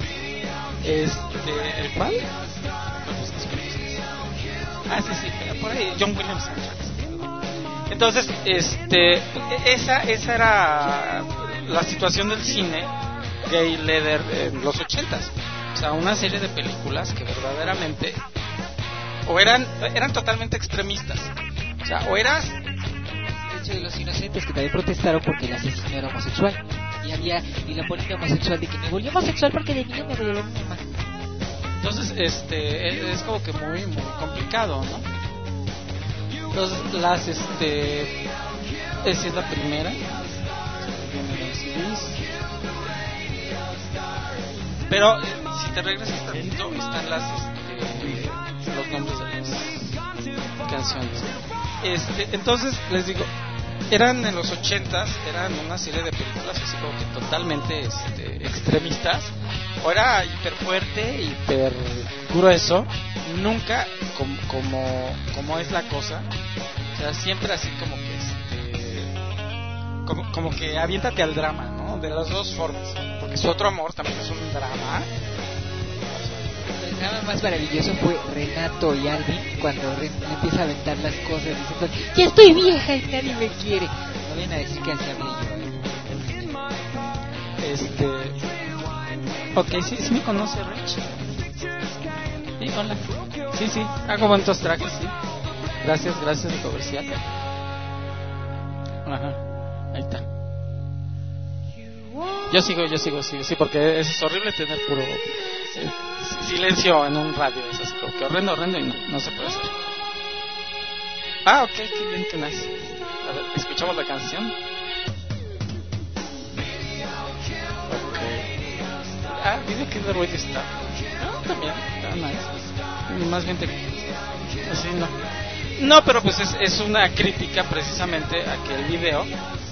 B: ¿Cuál? Sí, por ahí, John Williams. Entonces, esa era la situación del cine gay leather en los 80s. O sea, una serie de películas que verdaderamente o eran totalmente extremistas. O sea, o eras...
A: De hecho, de Los Inocentes, que también protestaron porque el asesino era homosexual. Y la política homosexual de que me volví homosexual porque de niño me violó mi mamá.
B: Entonces, es como que muy, muy complicado, ¿no? Entonces, esa es la primera. Pero, si te regresas tantito, están los nombres de las canciones. Entonces, les digo, eran en los 80s, eran una serie de películas así como que totalmente extremistas. O era hiper fuerte, hiper grueso, nunca como es la cosa. O sea, siempre así como que como que aviéntate al drama, ¿no? De las dos formas, porque Su otro amor también es un drama.
A: El drama más maravilloso fue Renato y Alvin cuando empieza a aventar las cosas diciendo, ya estoy vieja y nadie me quiere. No vienen a decir que así hablé yo.
B: Ok, sí me conoce Rich. Sí, hola. Sí, hago bonitos trajes, sí. Gracias, el comercial. Ajá, ahí está. Yo sigo, sí, porque es horrible tener puro silencio en un radio, es así como que horrendo y no se puede hacer. Ok, qué bien, qué nice. A ver, escuchamos la canción. Dice que es de Radio Star. También, está nice. Más bien así no, pero pues es una crítica precisamente a que el video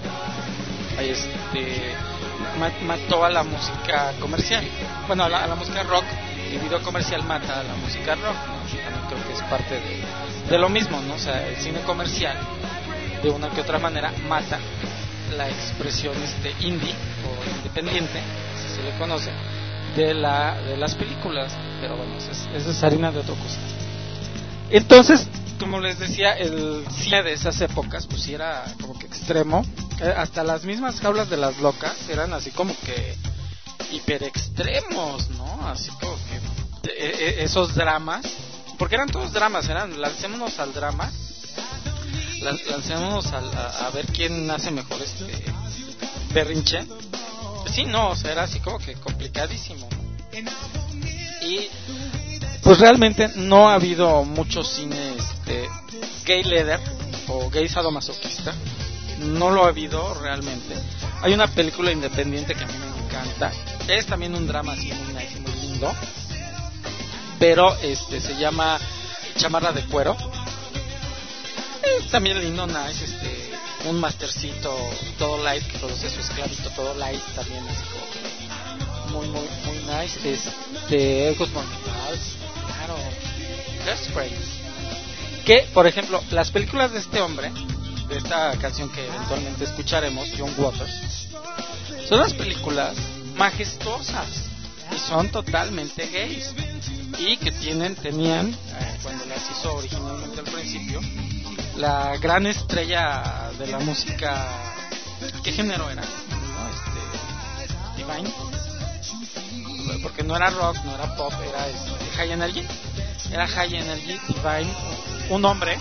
B: mató a la música comercial. Bueno, a la música rock. El video comercial mata a la música rock, ¿no? También creo que es parte de lo mismo, ¿no? O sea, el cine comercial de una que otra manera mata la expresión indie o independiente, si se le conoce, de las películas. Pero bueno, eso es harina de otra cosa. Entonces, como les decía, el cine de esas épocas pues sí era como que extremo. Hasta las mismas Jaulas de las Locas eran así como que hiper extremos, ¿no? Así como que esos dramas, porque eran todos dramas, lancémonos al drama, lancémonos a ver quién hace mejor berrinche. Sí, no, o sea, era así como que complicadísimo. Y pues realmente no ha habido mucho cine gay leather o gay sadomasoquista. No lo ha habido realmente. Hay una película independiente que a mí me encanta. Es también un drama así muy nice, muy lindo. Pero se llama Chamarra de Cuero. También lindo, nice, un mastercito todo light que produce su esclavito todo light, también así como muy muy muy nice. Ecos Monumentals, claro, that's great. Que por ejemplo las películas de este hombre, de esta canción que eventualmente escucharemos, John Waters, son las películas majestuosas y son totalmente gays y que tenían cuando las hizo originalmente al principio, la gran estrella de la música. ¿Qué género era? ¿No? Divine, porque no era rock, no era pop, era High Energy. Era High Energy, Divine, un hombre,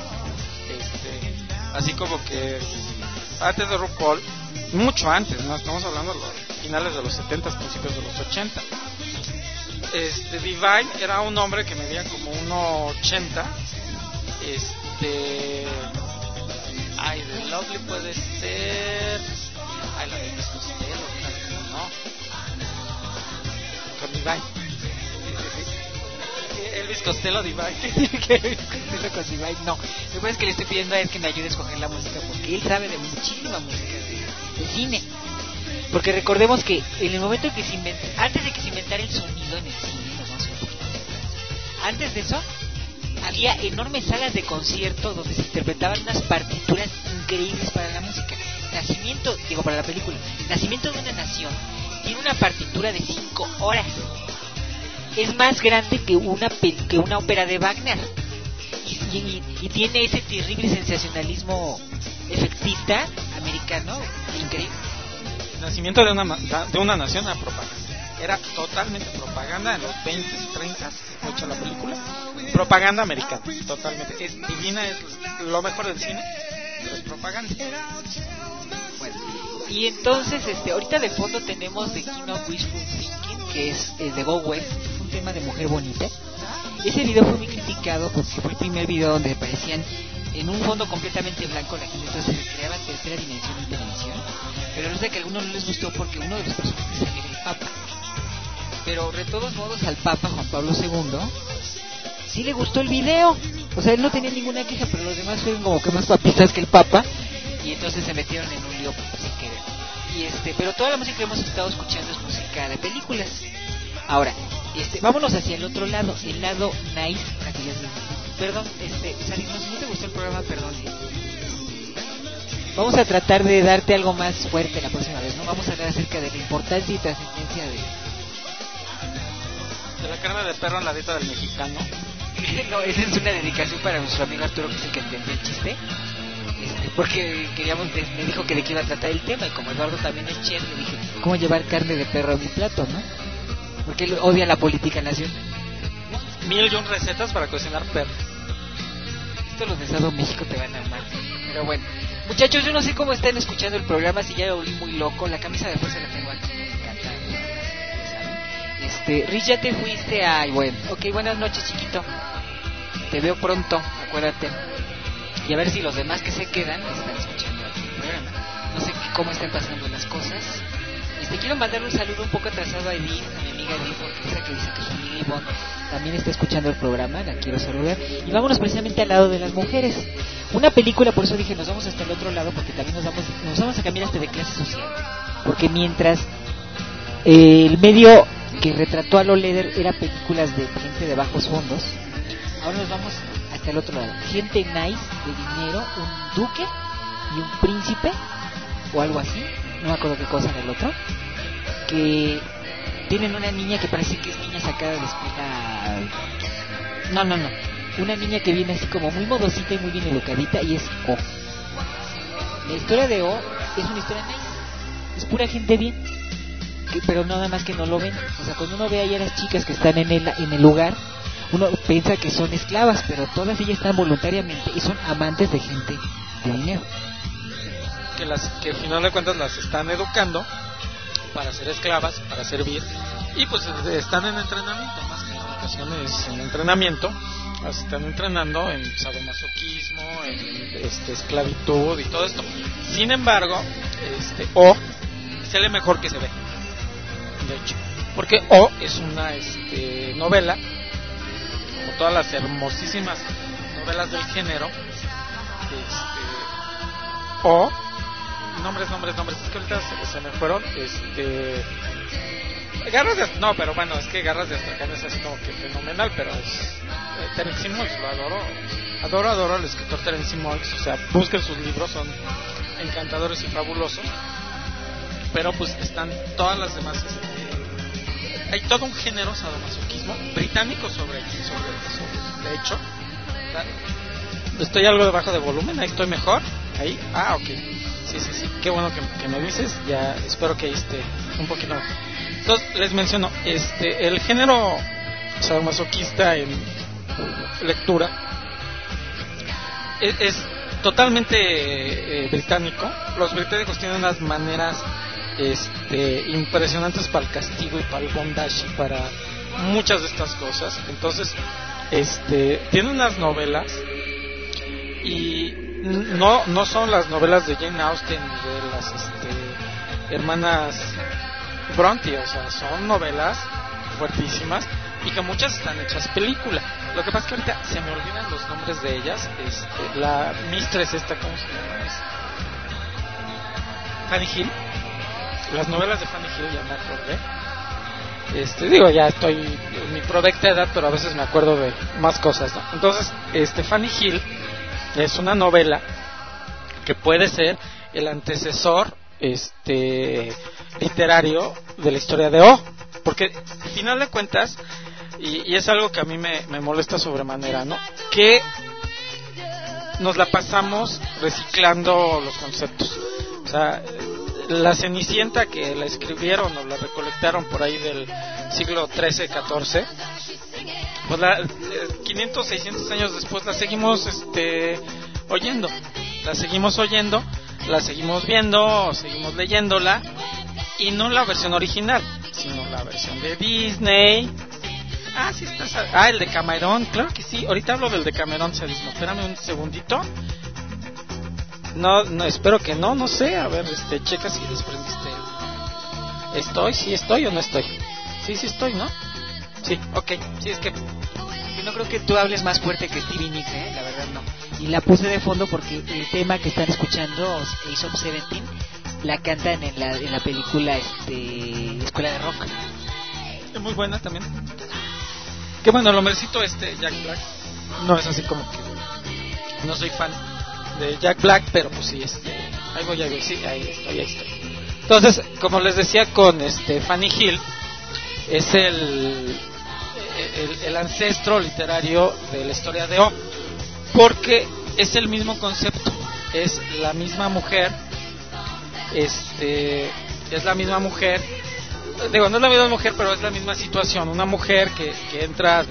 B: así como que antes de RuPaul, mucho antes, no estamos hablando de los finales de los 70, principios de los 80. Divine era un hombre que medía como 1.80. Ay, de Lovely puede ser. Ay, la de Elvis Costello, claro, no. Con Divine. Elvis Costello, Divine.
A: ¿Qué Elvis Costello con Divine? No. Lo que pasa es que le estoy pidiendo a él que me ayude a escoger la música porque él sabe de muchísima música de cine. Porque recordemos que en el momento en que antes de que se inventara el sonido en el cine, nos vamos a ir un poquito antes de eso, había enormes salas de concierto donde se interpretaban unas partituras increíbles para la música. Para la película, Nacimiento de una Nación tiene una partitura de 5 horas. Es más grande que una ópera de Wagner. Y tiene ese terrible sensacionalismo efectista americano increíble.
B: Nacimiento de una Nación era propaganda. Era totalmente propaganda en los 20s y 30s, hecha la película. Propaganda americana, totalmente. Es divina, es lo mejor del cine, pero es propaganda.
A: Bueno, y entonces, ahorita de fondo tenemos The King of Wishful Thinking, que es el de Go West, es un tema de mujer bonita. Ese video fue muy criticado porque fue el primer video donde aparecían en un fondo completamente blanco la gente, entonces se creaba tercera dimensión y intervención. Pero resulta que a algunos no les gustó porque uno de los personajes era el Papa. Pero de todos modos al Papa Juan Pablo II sí le gustó el video. O sea, él no tenía ninguna queja, pero los demás fueron como que más papistas que el Papa. Y entonces se metieron en un lío sin querer. Pero toda la música que hemos estado escuchando es música de películas. Ahora, vámonos hacia el otro lado, el lado nice. Perdón, Sadismo, si no te gustó el programa, perdón. Vamos a tratar de darte algo más fuerte la próxima vez, ¿no? Vamos a hablar acerca de la importancia y trascendencia de
B: la carne de perro en la dieta del mexicano.
A: No, esa es una dedicación para nuestro amigo Arturo, que es el que entendió el chiste. Porque me dijo que de qué iba a tratar el tema, y como Eduardo también es chef, le dije, ¿cómo llevar carne de perro a mi plato, no? Porque él odia la política nacional.
B: 1001 recetas para cocinar perro.
A: Esto los de Estado México te van a amar. Pero bueno, muchachos, yo no sé cómo están escuchando el programa, si ya lo volví muy loco. La camisa de fuerza la tengo aquí, me encanta, ¿saben? Rich, ya te fuiste. Ay, bueno, ok, buenas noches, chiquito. Te veo pronto, acuérdate. Y a ver si los demás que se quedan están escuchando aquí el programa. No sé cómo están pasando las cosas. Quiero mandar un saludo un poco atrasado a Edith, a mi amiga Edith, porque esa que dice que su amiga Ivonne también está escuchando el programa, la quiero saludar. Y vámonos precisamente al lado de las mujeres. Una película, por eso dije, nos vamos hasta el otro lado, porque también nos vamos a cambiar hasta de clase social. Porque mientras el medio que retrató a Lo Leder era películas de gente de bajos fondos, ahora nos vamos hasta el otro lado. Gente nice, de dinero, un duque y un príncipe, o algo así, no me acuerdo qué cosa en el otro, que tienen una niña que parece que es niña sacada de la escuela. No, una niña que viene así como muy modosita y muy bien educadita, y es O. La historia de O es una historia nice, es pura gente bien, pero nada más que no lo ven. O sea, cuando uno ve ahí a las chicas que están en el lugar, uno piensa que son esclavas, pero todas ellas están voluntariamente y son amantes de gente de dinero,
B: que al final de cuentas las están educando para ser esclavas, para servir, y pues están en entrenamiento, más que en ocasiones en entrenamiento, las están entrenando en sadomasoquismo, en esclavitud y todo esto. Sin embargo, O se lee mejor que se ve, de hecho, porque O es una novela, como todas las hermosísimas novelas del género. O nombres, es que ahorita se me fueron. Garras de... No, pero bueno, es que Garras de Astracán es así como que fenomenal, pero es... Terence Monks, lo adoro al escritor Terence Monks, o sea, busquen sus libros, son encantadores y fabulosos, pero pues están todas las demás, hay todo un género sadomasoquismo británico sobre de hecho, estoy algo debajo de volumen, ahí estoy mejor, ahí, ok, sí, qué bueno que me dices, ya espero que ahí esté un poquito mejor. Entonces les menciono, el género sadomasoquista en lectura es totalmente británico. Los británicos tienen unas maneras impresionantes para el castigo y para el bondage y para muchas de estas cosas. Entonces tienen unas novelas y no son las novelas de Jane Austen ni de las hermanas Bronte, o sea, son novelas fuertísimas y que muchas están hechas película. Lo que pasa es que ahorita se me olvidan los nombres de ellas. La Mistress esta, ¿cómo se llama? Fanny Hill. Las novelas de Fanny Hill, ya me acordé. Digo, ya estoy en mi provecta edad, pero a veces me acuerdo de más cosas, ¿no? Entonces, Fanny Hill es una novela que puede ser el antecesor literario de la historia de O, porque al final de cuentas, y es algo que a mí me molesta sobremanera, ¿no? Que nos la pasamos reciclando los conceptos. O sea, la Cenicienta, que la escribieron o la recolectaron por ahí del siglo XIII-XIV, pues 500, 600 años después la seguimos oyendo, la seguimos viendo, seguimos leyéndola, y no la versión original, sino la versión de Disney. Sí está. El de Cameron, claro que sí. Ahorita hablo del de Cameron, sadismo. Espérame un segundito. No, espero que no sé. A ver, checa si desprendiste. ¿Sí estoy o no estoy? Sí estoy, ¿no? Sí, ok. Sí, es que
A: no creo que tú hables más fuerte que Stevie Nicks, la verdad no. Y la puse de fondo porque el tema que están escuchando, Ace of 17, la cantan en la película Escuela de Rock.
B: Es muy buena también. Que bueno, el hombrecito Jack Black no es así como que no soy fan de Jack Black, pero pues sí, ahí voy, sí, ahí estoy. Entonces, como les decía, con Fanny Hill es el ancestro literario de la historia de O, porque es el mismo concepto, es la misma mujer, digo, no es la misma mujer, pero es la misma situación, una mujer que entra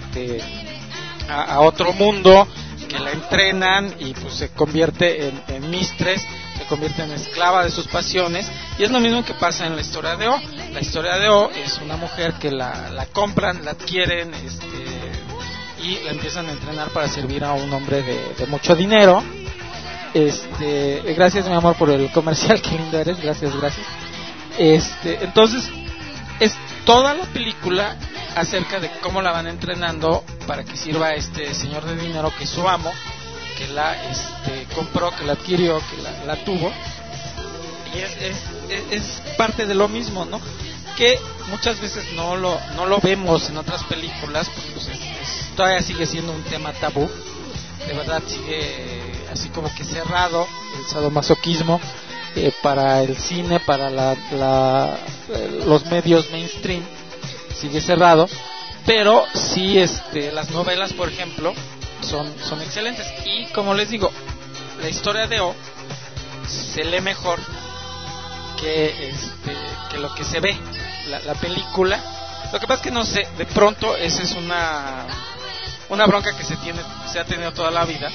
B: a otro mundo, que la entrenan y pues se convierte en mistress, se convierte en esclava de sus pasiones, y es lo mismo que pasa en la historia de O. La historia de O es una mujer que la compran, la adquieren, y la empiezan a entrenar para servir a un hombre de mucho dinero. Gracias, mi amor, por el comercial, qué lindo eres, gracias. Entonces es toda la película acerca de cómo la van entrenando para que sirva a este señor de dinero, que es su amo, que la compró, que la adquirió, que la tuvo, y es parte de lo mismo, ¿no? Que muchas veces no lo vemos en otras películas, porque pues todavía sigue siendo un tema tabú, de verdad sigue así como que cerrado el sadomasoquismo para el cine, para los medios mainstream, sigue cerrado, pero sí las novelas, por ejemplo, son excelentes, y como les digo, la historia de O se lee mejor que lo que se ve la película. Lo que pasa es que no sé, de pronto esa es una bronca que se ha tenido toda la vida,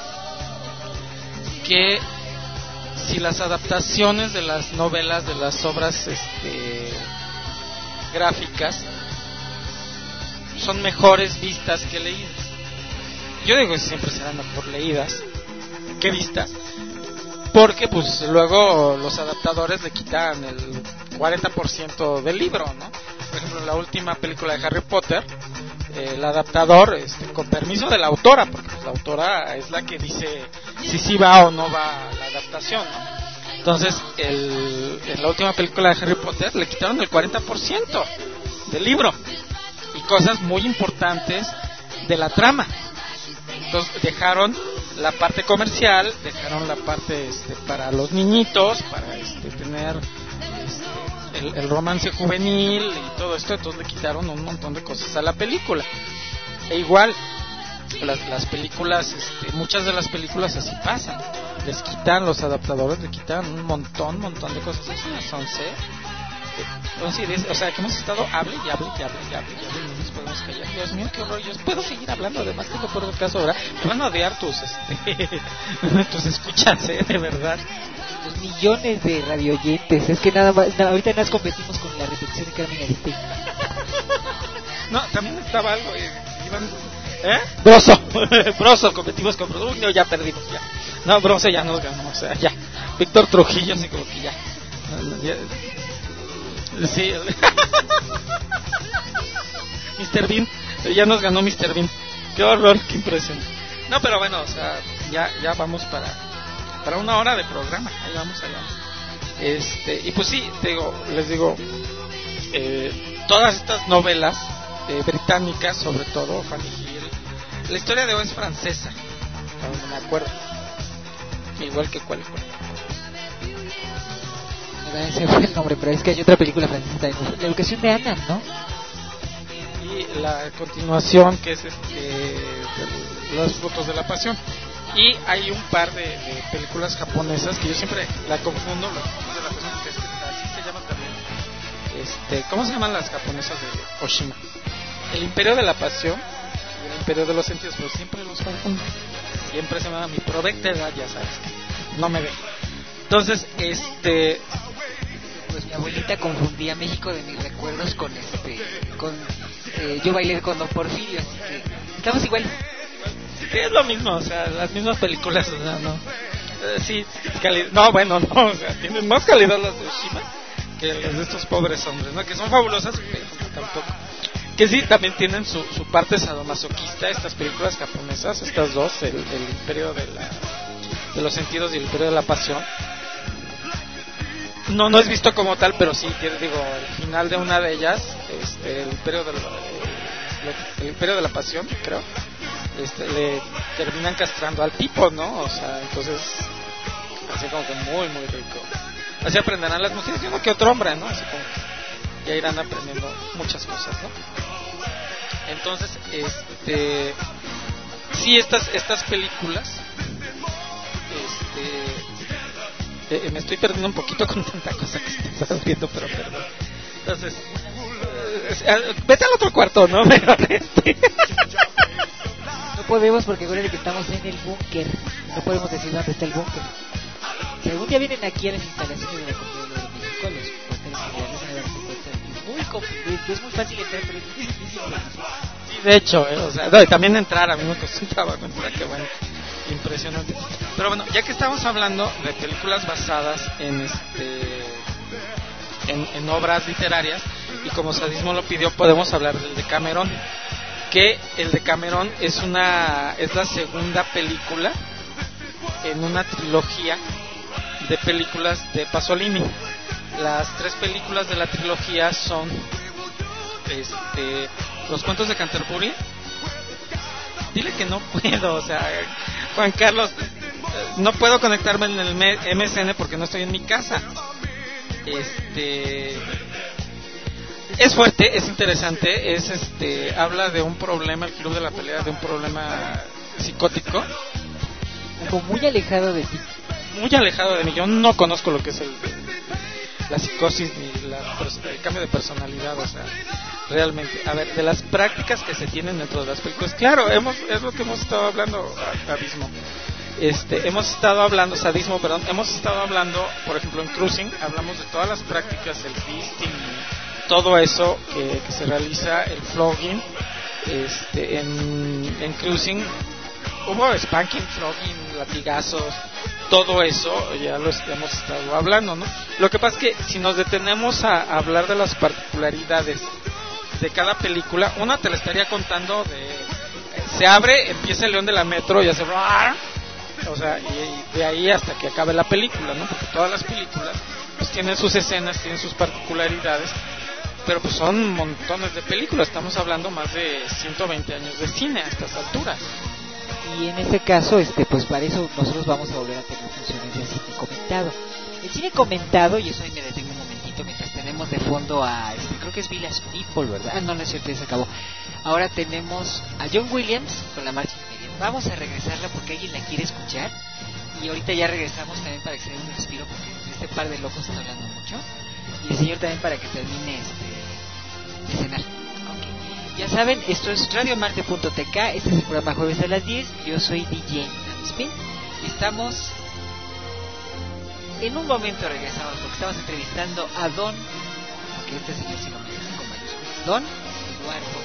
B: que si las adaptaciones de las novelas, de las obras gráficas, son mejores vistas que leídas. Yo digo que siempre serán mejor leídas que vistas, porque pues luego los adaptadores le quitan el 40% del libro, ¿no? Por ejemplo, en la última película de Harry Potter, el adaptador, con permiso de la autora, porque pues, la autora es la que dice si sí va o no va la adaptación, ¿no? Entonces, en la última película de Harry Potter le quitaron el 40% del libro y cosas muy importantes de la trama. Entonces dejaron la parte comercial, dejaron la parte para los niñitos, para tener el romance juvenil y todo esto. Entonces le quitaron un montón de cosas a la película. E igual las películas, muchas de las películas así pasan, les quitan, los adaptadores le quitan un montón de cosas. Es una sonce. Entonces, o sea, que hemos estado hable y no nos podemos callar. Dios mío, qué horror. Yo puedo seguir hablando, además tengo por el caso ahora. Me van a odiar tus escuchas, de verdad.
A: Los millones de radioyentes. Es que nada más, ahorita nos competimos con la repetición de Carmen Aristegui.
B: No, también estaba algo. Broso, competimos con Broso. No, ya perdimos, ya. No, Broso ya nos ganó, o sea, ya. Víctor Trujillo, así como que ya. Sí. Mr. Bean, ya nos ganó Mr. Bean. Qué horror, qué impresión. No, pero bueno, o sea, ya vamos para una hora de programa. Ahí vamos. Y pues sí, les digo, todas estas novelas británicas, sobre todo Fanny Hill, la historia de hoy es francesa, no me acuerdo, igual que cuál.
A: Ese fue el nombre, pero es que hay otra película francesa también, La educación de Ana, ¿no?
B: Y la continuación, que es Los frutos de la pasión. Y hay un par de películas japonesas que yo siempre la confundo, Los frutos de la pasión, que así se llaman también. ¿Cómo se llaman las japonesas de Oshima? El Imperio de la Pasión y el Imperio de los Sentidos, pero siempre los confundo. Siempre se me da mi provecta edad, ya sabes, no me ve. Entonces,
A: pues mi abuelita confundía México de mis recuerdos con Yo bailé con Don Porfirio, así que estamos igual.
B: Sí, es lo mismo, o sea, las mismas películas, o sea, no. Sí, no, bueno, no, o sea, tienen más calidad las de Oshima que las de estos pobres hombres, ¿no? Que son fabulosas, pero tampoco. Que sí, también tienen su parte sadomasoquista, estas películas japonesas, estas dos, el Imperio de los Sentidos y el Imperio de la Pasión. No es visto como tal, pero sí, digo, el final de una de ellas, el Imperio de la Pasión, creo, le terminan castrando al tipo, ¿no? O sea, entonces, así como que muy, muy rico. Así aprenderán las mujeres, yo no que otro hombre, ¿no? Así como que ya irán aprendiendo muchas cosas, ¿no? Entonces, sí, estas películas, me estoy perdiendo un poquito con tanta cosa que estás viendo, pero perdón. Entonces, vete al otro cuarto, ¿no?
A: No podemos porque acuérdate que estamos en el búnker. No podemos decir dónde está el búnker. Si algún día vienen aquí a las instalaciones de la Comunidad de México, los hoteles se darse cuenta. Es muy fácil entrar, pero es muy difícil.
B: Sí, de hecho, o sea, no, y también entrar, a mí me costó un trabajo entrar, que bueno, impresionante. Pero bueno, ya que estamos hablando de películas basadas en obras literarias, y como Sadismo lo pidió, podemos hablar del Decamerón, que el Decamerón es la segunda película en una trilogía de películas de Pasolini. Las tres películas de la trilogía son Los cuentos de Canterbury. Dile que no puedo, o sea, Juan Carlos, no puedo conectarme en el MSN porque no estoy en mi casa. Es fuerte, es interesante, habla de un problema, el Club de la Pelea, de un problema psicótico.
A: Algo muy alejado de ti.
B: Muy alejado de mí, yo no conozco lo que es la psicosis ni el cambio de personalidad, o sea, realmente. A ver, de las prácticas que se tienen dentro de las películas, claro, es lo que hemos estado hablando, Sadismo. Hemos estado hablando, por ejemplo, en Cruising, hablamos de todas las prácticas, el fisting, todo eso que se realiza, el flogging, en Cruising hubo spanking, flogging, latigazos, todo eso ya lo hemos estado hablando, ¿no? Lo que pasa es que si nos detenemos a hablar de las particularidades de cada película, una te la estaría contando se abre, empieza el león de la metro y hace o sea, y de ahí hasta que acabe la película, ¿no? Porque todas las películas pues tienen sus escenas, tienen sus particularidades, pero pues son montones de películas, estamos hablando más de 120 años de cine a estas alturas.
A: Y en este caso, pues para eso nosotros vamos a volver a tener funciones de cine comentado. El cine comentado, y eso ahí me detengo un momentito mientras tenemos de fondo a, creo que es Village People, ¿verdad? Ah, no, no es cierto, ya se acabó. Ahora tenemos a John Williams con la marcha inmediata. Vamos a regresarla porque alguien la quiere escuchar. Y ahorita ya regresamos también para que se dé un respiro porque este par de locos están hablando mucho. Y el señor también para que termine de cenar. Ya saben, esto es radiomarte.tk, este es el programa Jueves a las 10, yo soy DJ Spin, y estamos, en un momento regresamos, porque estamos entrevistando a Don, porque este señor sí lo merece con mayúsculas, Don Eduardo.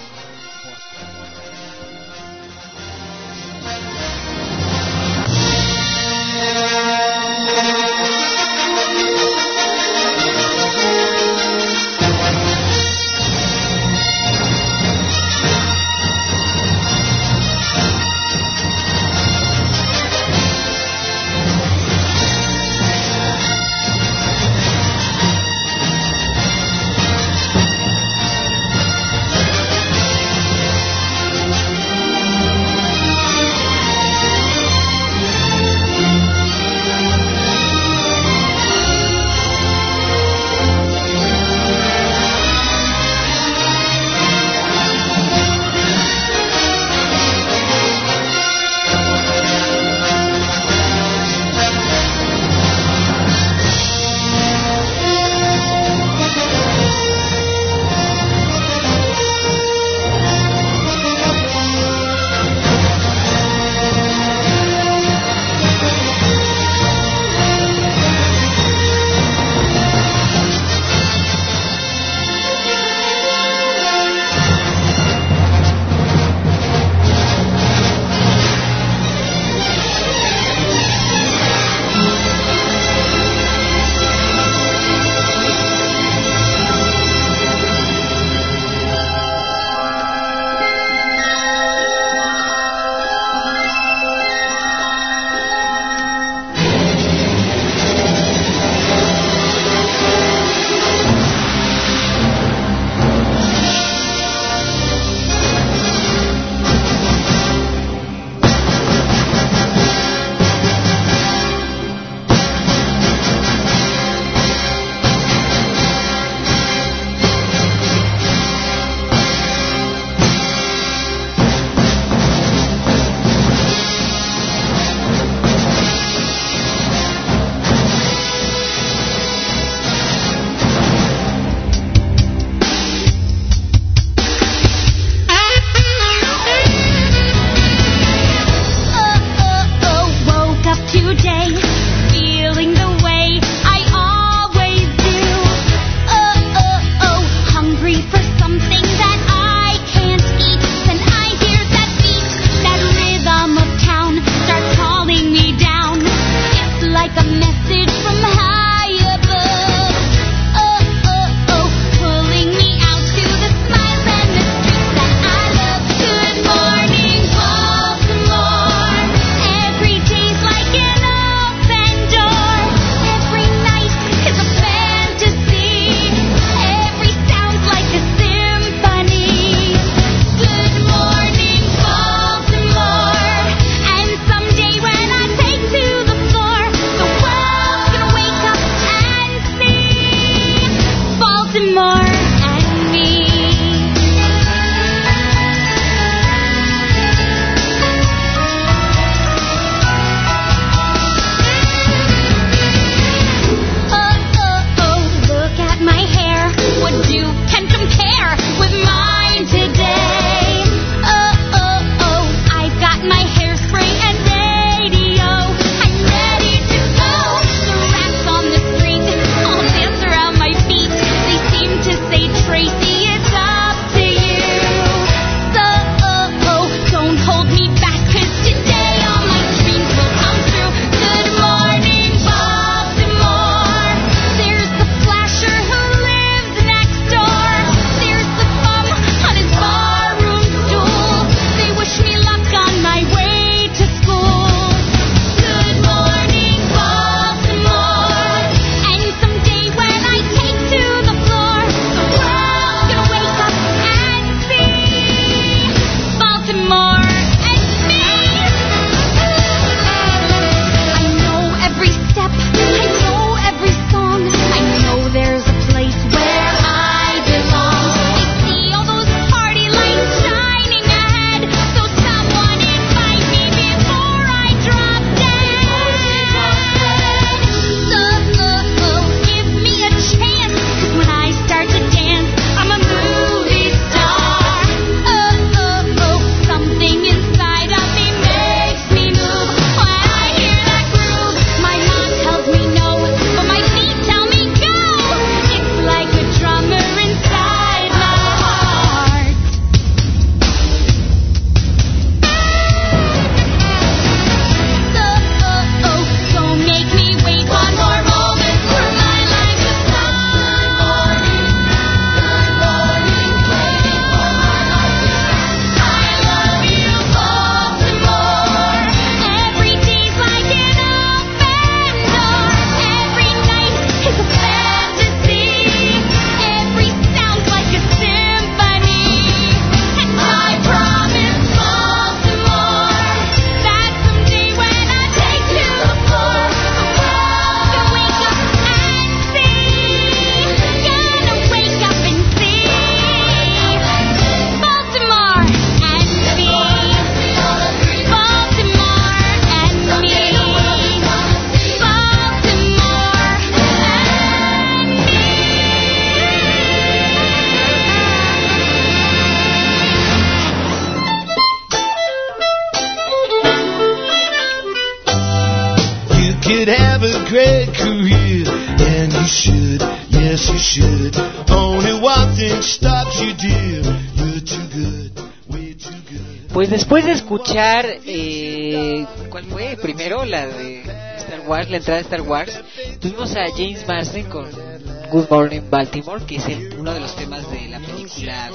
K: great career. And you should, yes you should. Only one thing stops you, dear. You're too good, way too good.
A: Pues después de escuchar, ¿cuál fue? Primero la de Star Wars, la entrada de Star Wars, tuvimos a James Marsden con Good Morning Baltimore, que es uno de los temas de la película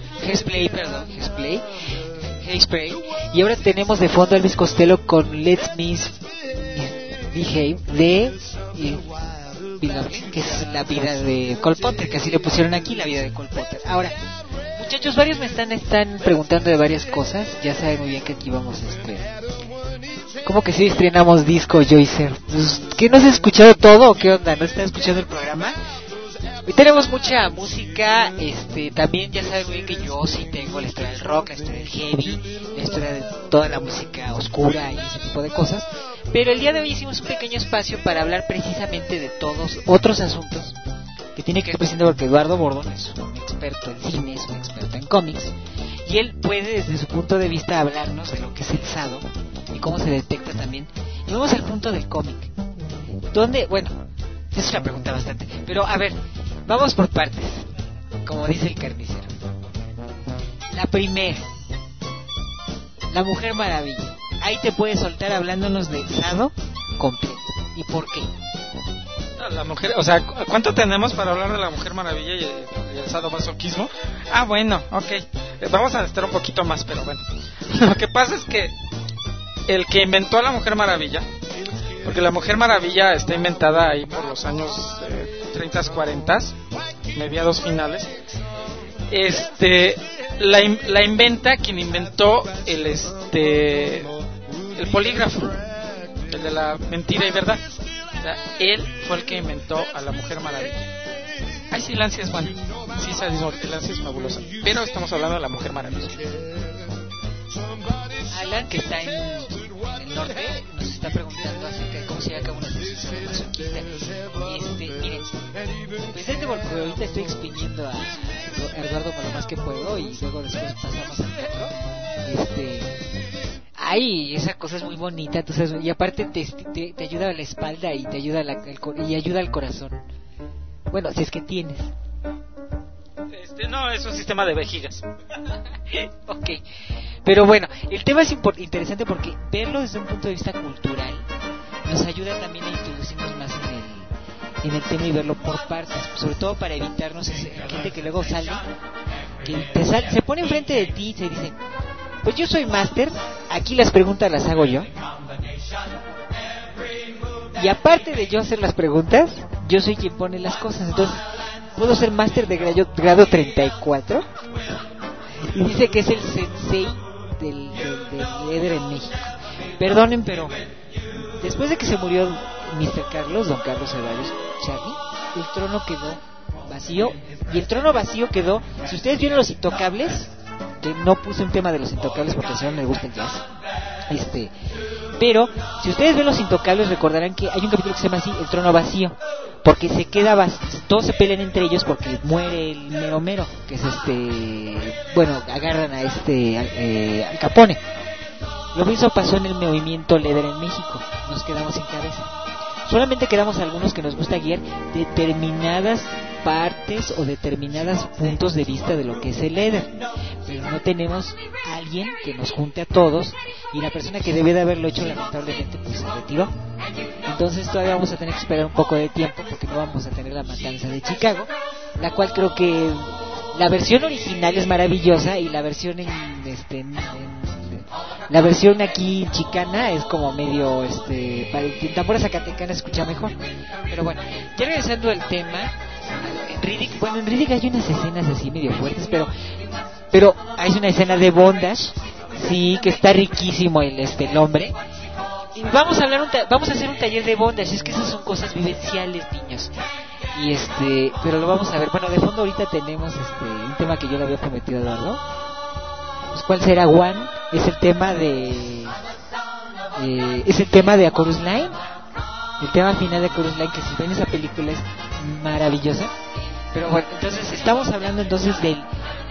A: Hairspray, y ahora tenemos de fondo a Elvis Costello con Let's Behave de que es la vida de Cole Potter, que así le pusieron aquí, la vida de Cole Potter. Ahora, muchachos, varios me están preguntando de varias cosas. Ya saben muy bien que aquí vamos ¿cómo que si estrenamos disco, Joycer? Pues, ¿qué no has escuchado todo o qué onda? ¿No estás escuchando el programa? Hoy tenemos mucha música, también ya saben muy bien que yo sí tengo la historia del rock, la historia del heavy, la historia de toda la música oscura y ese tipo de cosas. Pero el día de hoy hicimos un pequeño espacio para hablar precisamente de todos otros asuntos que tiene que ver precisamente porque Eduardo Bordón es un experto en cine, es un experto en cómics, y él puede desde su punto de vista hablarnos de lo que es el SADO y cómo se detecta también. Y vamos al punto del cómic, donde, bueno, es una pregunta bastante, pero a ver, vamos por partes, como dice el carnicero. La primera, La Mujer Maravilla. Ahí te puedes soltar hablándonos del SADO completo. ¿Y por qué?
B: No, la mujer, o sea, ¿cuánto tenemos para hablar de la Mujer Maravilla y el sadomasoquismo? Ah, bueno, ok. Vamos a estar un poquito más, pero bueno. Lo que pasa es que el que inventó a la Mujer Maravilla, porque la Mujer Maravilla está inventada ahí por los años 30, 40, mediados finales. La inventa quien inventó el polígrafo, el de la mentira y verdad. O sea, él fue el que inventó a la Mujer Maravilla. Ay, sí, Lancia es bueno. Sí, Lancia es fabulosa. Pero estamos hablando de la Mujer Maravilla.
A: Alan, que está en el norte, nos está preguntando acerca de cómo se llama una asociación masoquista. Miren, presente porque ahorita estoy exprimiendo a Eduardo con lo más que puedo y luego después pasamos al teatro. Ay, esa cosa es muy bonita, tú sabes, y aparte te ayuda a la espalda y te ayuda y ayuda al corazón. Bueno, si es que tienes.
B: No, es un sistema de vejigas.
A: Ok, pero bueno, el tema es interesante porque verlo desde un punto de vista cultural nos ayuda también a introducirnos más en el tema y verlo por partes, sobre todo para evitarnos gente que luego sale, se pone enfrente de ti y se dice, pues yo soy máster, aquí las preguntas las hago yo, y aparte de yo hacer las preguntas, yo soy quien pone las cosas, entonces puedo ser máster de grado 34 y dice que es el sensei del líder en México. Perdonen, pero después de que se murió Mr. Carlos, don Carlos Ceballos Charlie, el trono quedó vacío, y el trono vacío quedó, si ustedes vieron Los Intocables, que no puse un tema de Los Intocables porque al señor me gusta el jazz, pero si ustedes ven Los Intocables recordarán que hay un capítulo que se llama así, El Trono Vacío, porque se queda todos se pelean entre ellos porque muere el mero mero, que es agarran a Al Capone. Lo mismo pasó en el movimiento Leather en México, nos quedamos sin cabeza. Solamente quedamos algunos que nos gusta guiar determinadas partes o determinados puntos de vista de lo que es el Leather, pero no tenemos a alguien que nos junte a todos, y la persona que debe de haberlo hecho lamentablemente pues se retiró. Entonces todavía vamos a tener que esperar un poco de tiempo porque no vamos a tener La Matanza de Chicago, la cual creo que la versión original es maravillosa y la versión la versión aquí chicana es como medio en tambora zacatecana se escucha mejor. Pero bueno, ya regresando al tema, en Riddick hay unas escenas así medio fuertes, pero hay una escena de bondage, sí, que está riquísimo el hombre. Y vamos a hacer un taller de bondage, es que esas son cosas vivenciales, niños. Y pero lo vamos a ver. Bueno, de fondo ahorita tenemos un tema que yo le había prometido a Eduardo. Pues, ¿cuál será? One es el tema de A Chorus Line, el tema final de A Chorus Line, que si ven esa película es maravillosa. Pero bueno, entonces estamos hablando entonces del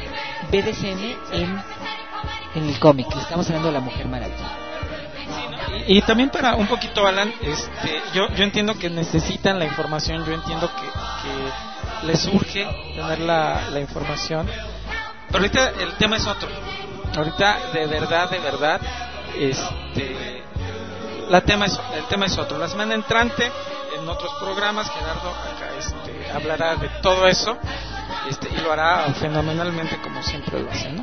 A: BDSM en el cómic, estamos hablando de La Mujer Maravilla.
B: Y también para un poquito, Alan, yo entiendo que necesitan la información, yo entiendo que les urge tener la información, pero ahorita el tema es otro. Ahorita de verdad, el tema es otro. La semana entrante, en otros programas, Gerardo acá hablará de todo eso, y lo hará fenomenalmente como siempre lo hace, ¿no?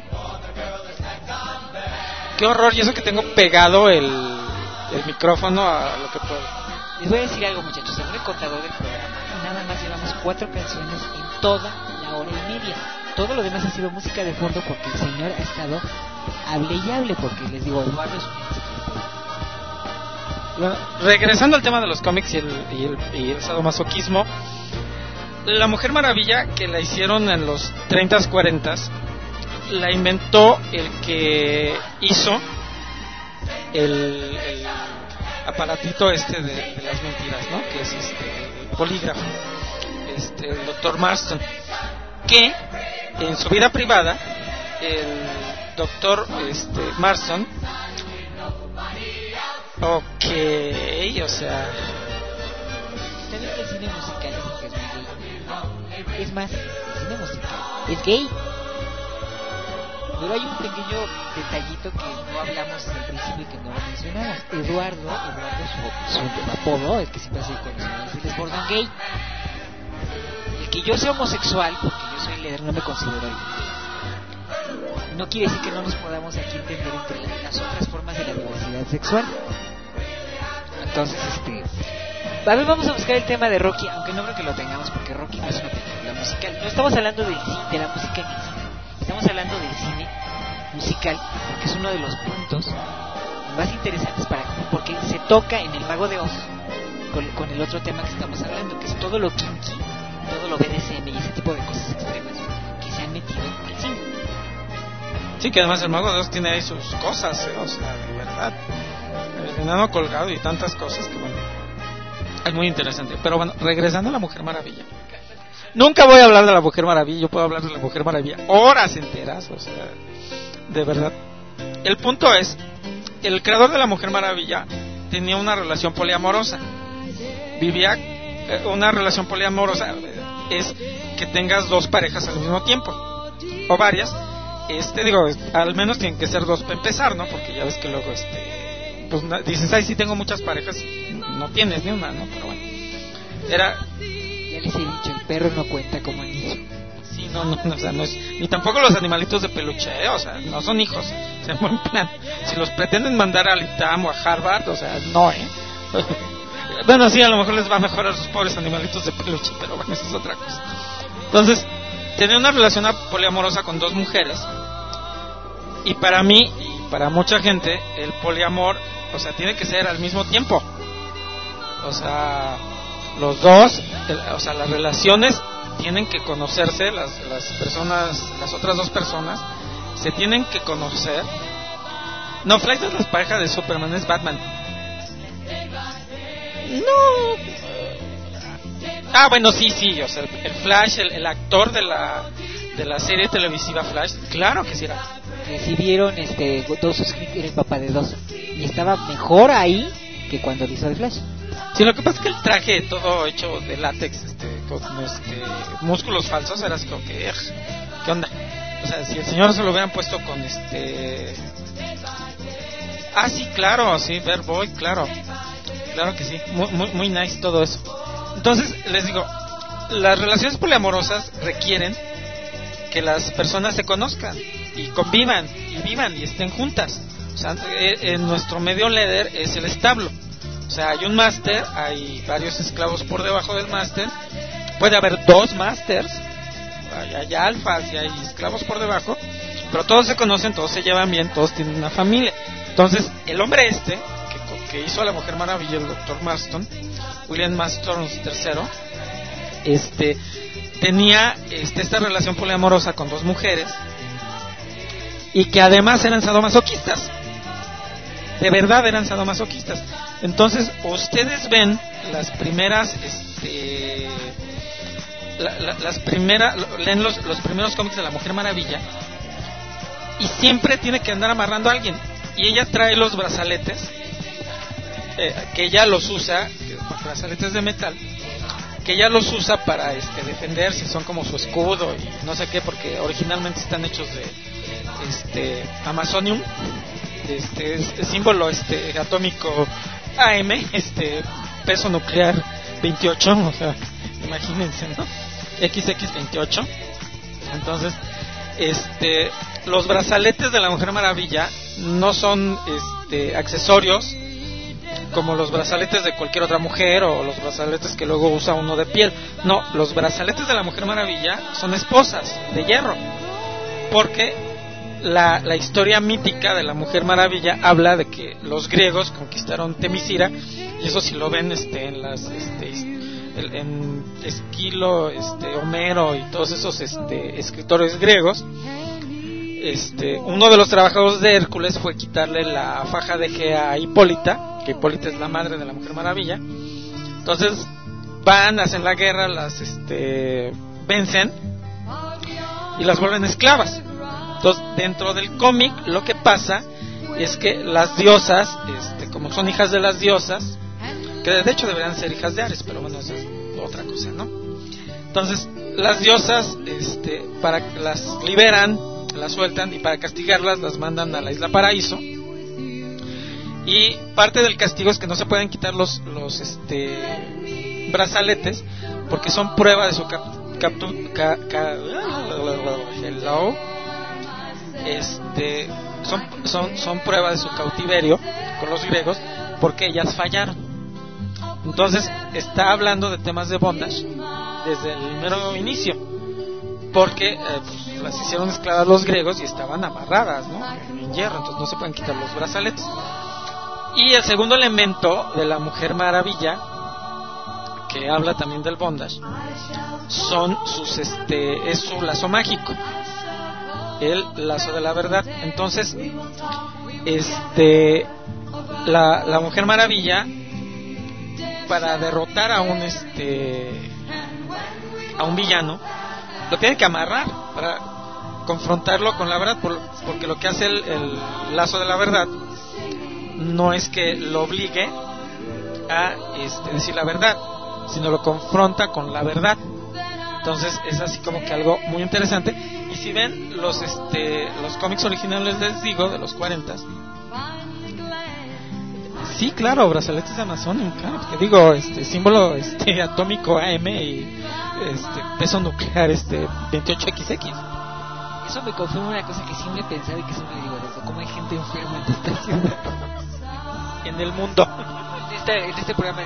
B: Qué horror, y eso que tengo pegado el micrófono a lo que puedo.
A: Les voy a decir algo, muchachos. Según el contador del programa, nada más llevamos 4 canciones en toda la hora y media. Todo lo demás ha sido música de fondo porque el señor ha estado hable y hable, porque les digo, Eduardo es un...
B: Bueno, regresando al tema de los cómics y el sadomasoquismo, la Mujer Maravilla, que la hicieron en los 30s, 40s, la inventó el que hizo el aparatito de las mentiras, ¿no? Que es el polígrafo, el doctor Marston, que en su vida privada el doctor Marston, o sea,
A: también el cine musical es muy gay. Es más, el cine musical es gay. Pero hay un pequeño detallito que no hablamos al principio y que no lo mencionamos. Eduardo, su apodo, el que siempre hace conocido, es el Sporting Gay. El que yo sea homosexual, porque yo soy líder, no me considero gay. No quiere decir que no nos podamos aquí entender entre las otras formas de la diversidad sexual. Entonces, a ver, vamos a buscar el tema de Rocky, aunque no creo que lo tengamos, porque Rocky no es una película musical. No estamos hablando de la música en el cine. Estamos hablando del cine musical, porque es uno de los puntos más interesantes porque se toca en El Mago de Oz con el otro tema que estamos hablando, que es todo lo kinky, todo lo BDSM y ese tipo de cosas extremas que se han metido al cine.
B: Sí, que además El Mago de Oz tiene ahí sus cosas, o sea, de verdad, el enano colgado y tantas cosas que, bueno, es muy interesante. Pero bueno, regresando a la Mujer Maravilla, nunca voy a hablar de la Mujer Maravilla, yo puedo hablar de la Mujer Maravilla horas enteras, o sea, de verdad. El punto es, el creador de la Mujer Maravilla tenía una relación poliamorosa. Vivía una relación poliamorosa, es que tengas 2 parejas al mismo tiempo, o varias. Digo, al menos tienen que ser 2 para empezar, ¿no? Porque ya ves que luego, pues dices, ay, sí tengo muchas parejas, no tienes ni una, ¿no? Pero bueno, era...
A: Ya les he dicho, el perro no cuenta como anillo.
B: Sí, no, o sea, no es, ni tampoco los animalitos de peluche, o sea, no son hijos, o sea, en plan, si los pretenden mandar al ITAM o a Harvard, o sea, no, bueno, sí, a lo mejor les va a mejorar a sus pobres animalitos de peluche, pero bueno, eso es otra cosa. Entonces, tenía una relación poliamorosa con 2 mujeres, y para mí, y para mucha gente, el poliamor, o sea, tiene que ser al mismo tiempo, o sea, los dos, o sea, las relaciones tienen que conocerse, las personas, las otras 2 personas se tienen que conocer. No, Flash no es la pareja de Superman, es Batman. No. Bueno, sí, o sea, el Flash, el actor de la serie televisiva Flash, claro que sí era.
A: Recibieron 2 suscriptores, era el papá de 2, y estaba mejor ahí que cuando hizo el Flash.
B: Sí, lo que pasa es que el traje todo hecho de látex, con músculos falsos, era así como que, ¿qué onda? O sea, si el señor se lo hubieran puesto con sí, claro, sí, Verboy, claro que sí, muy nice todo eso. Entonces, les digo, las relaciones poliamorosas requieren que las personas se conozcan y convivan y vivan y estén juntas. O sea, en nuestro medio leather es el establo. O sea, hay un máster, hay varios esclavos por debajo del máster, puede haber 2 másters, hay alfas y hay esclavos por debajo, pero todos se conocen, todos se llevan bien, todos tienen una familia. Entonces, el hombre que hizo a la Mujer Maravilla, el Dr. Marston, William Marston III, tenía esta relación poliamorosa con 2 mujeres y que además eran sadomasoquistas. De verdad eran sadomasoquistas. Entonces, ustedes ven las primeras leen los primeros cómics de la Mujer Maravilla y siempre tiene que andar amarrando a alguien, y ella trae los brazaletes que ella los usa, brazaletes de metal, que ella los usa para defenderse, son como su escudo y no sé qué, porque originalmente están hechos de Amazonium, este símbolo atómico AM, peso nuclear 28, o sea, imagínense, ¿no? XX28. Entonces, los brazaletes de la Mujer Maravilla no son accesorios como los brazaletes de cualquier otra mujer o los brazaletes que luego usa uno de piel. No, los brazaletes de la Mujer Maravilla son esposas de hierro, porque la historia mítica de la Mujer Maravilla habla de que los griegos conquistaron Temisira, y eso si lo ven en las en Esquilo, Homero y todos esos escritores griegos. Uno de los trabajos de Hércules fue quitarle la faja de Gea a Hipólita, que Hipólita es la madre de la Mujer Maravilla. Entonces van, hacen la guerra, las vencen y las vuelven esclavas. Entonces, dentro del cómic lo que pasa es que las diosas, como son hijas de las diosas, que de hecho deberían ser hijas de Ares, pero bueno, eso es otra cosa, ¿no? Entonces, las diosas, para que las liberan, las sueltan, y para castigarlas las mandan a la isla Paraíso. Y parte del castigo es que no se pueden quitar los brazaletes, porque son prueba de su son prueba de su cautiverio con los griegos, porque ellas fallaron. Entonces está hablando de temas de bondage desde el mero inicio, porque pues, las hicieron esclavas los griegos y estaban amarradas, ¿no?, en hierro, entonces no se pueden quitar los brazaletes. Y el segundo elemento de la Mujer Maravilla, que habla también del bondage, son sus es su lazo mágico, el lazo de la verdad. Entonces la Mujer Maravilla, para derrotar a un villano, lo tiene que amarrar para confrontarlo con la verdad, porque lo que hace el lazo de la verdad no es que lo obligue a decir la verdad, sino lo confronta con la verdad. Entonces es así como que algo muy interesante. Y si ven los cómics originales, les digo, de los 40s, sí, claro, brazaletes de Amazonium, claro, que digo, símbolo atómico AM y peso nuclear 28XX.
A: Eso me confirma una cosa que siempre he pensado y que siempre digo, cómo hay gente enferma en esta ciudad,
B: en el mundo,
A: en este programa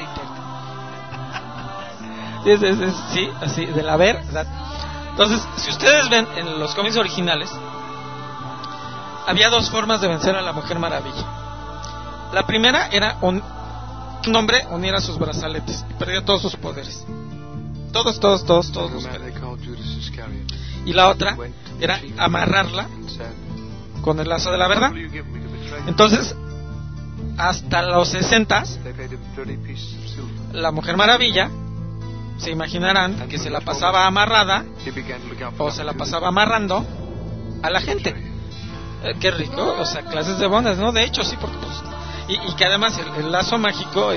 A: de internet.
B: Sí, así, de la verdad. Entonces, si ustedes ven en los cómics originales, había dos formas de vencer a la Mujer Maravilla. La primera era un hombre uniera sus brazaletes y perdió todos sus poderes. Todos los poderes. Y la otra era amarrarla con el lazo de la verdad. Entonces, hasta los 60s, la Mujer Maravilla, se imaginarán que se la pasaba amarrada o se la pasaba amarrando a la gente. Qué rico, o sea, clases de bondas, ¿no? De hecho, sí, porque pues, y que además el lazo mágico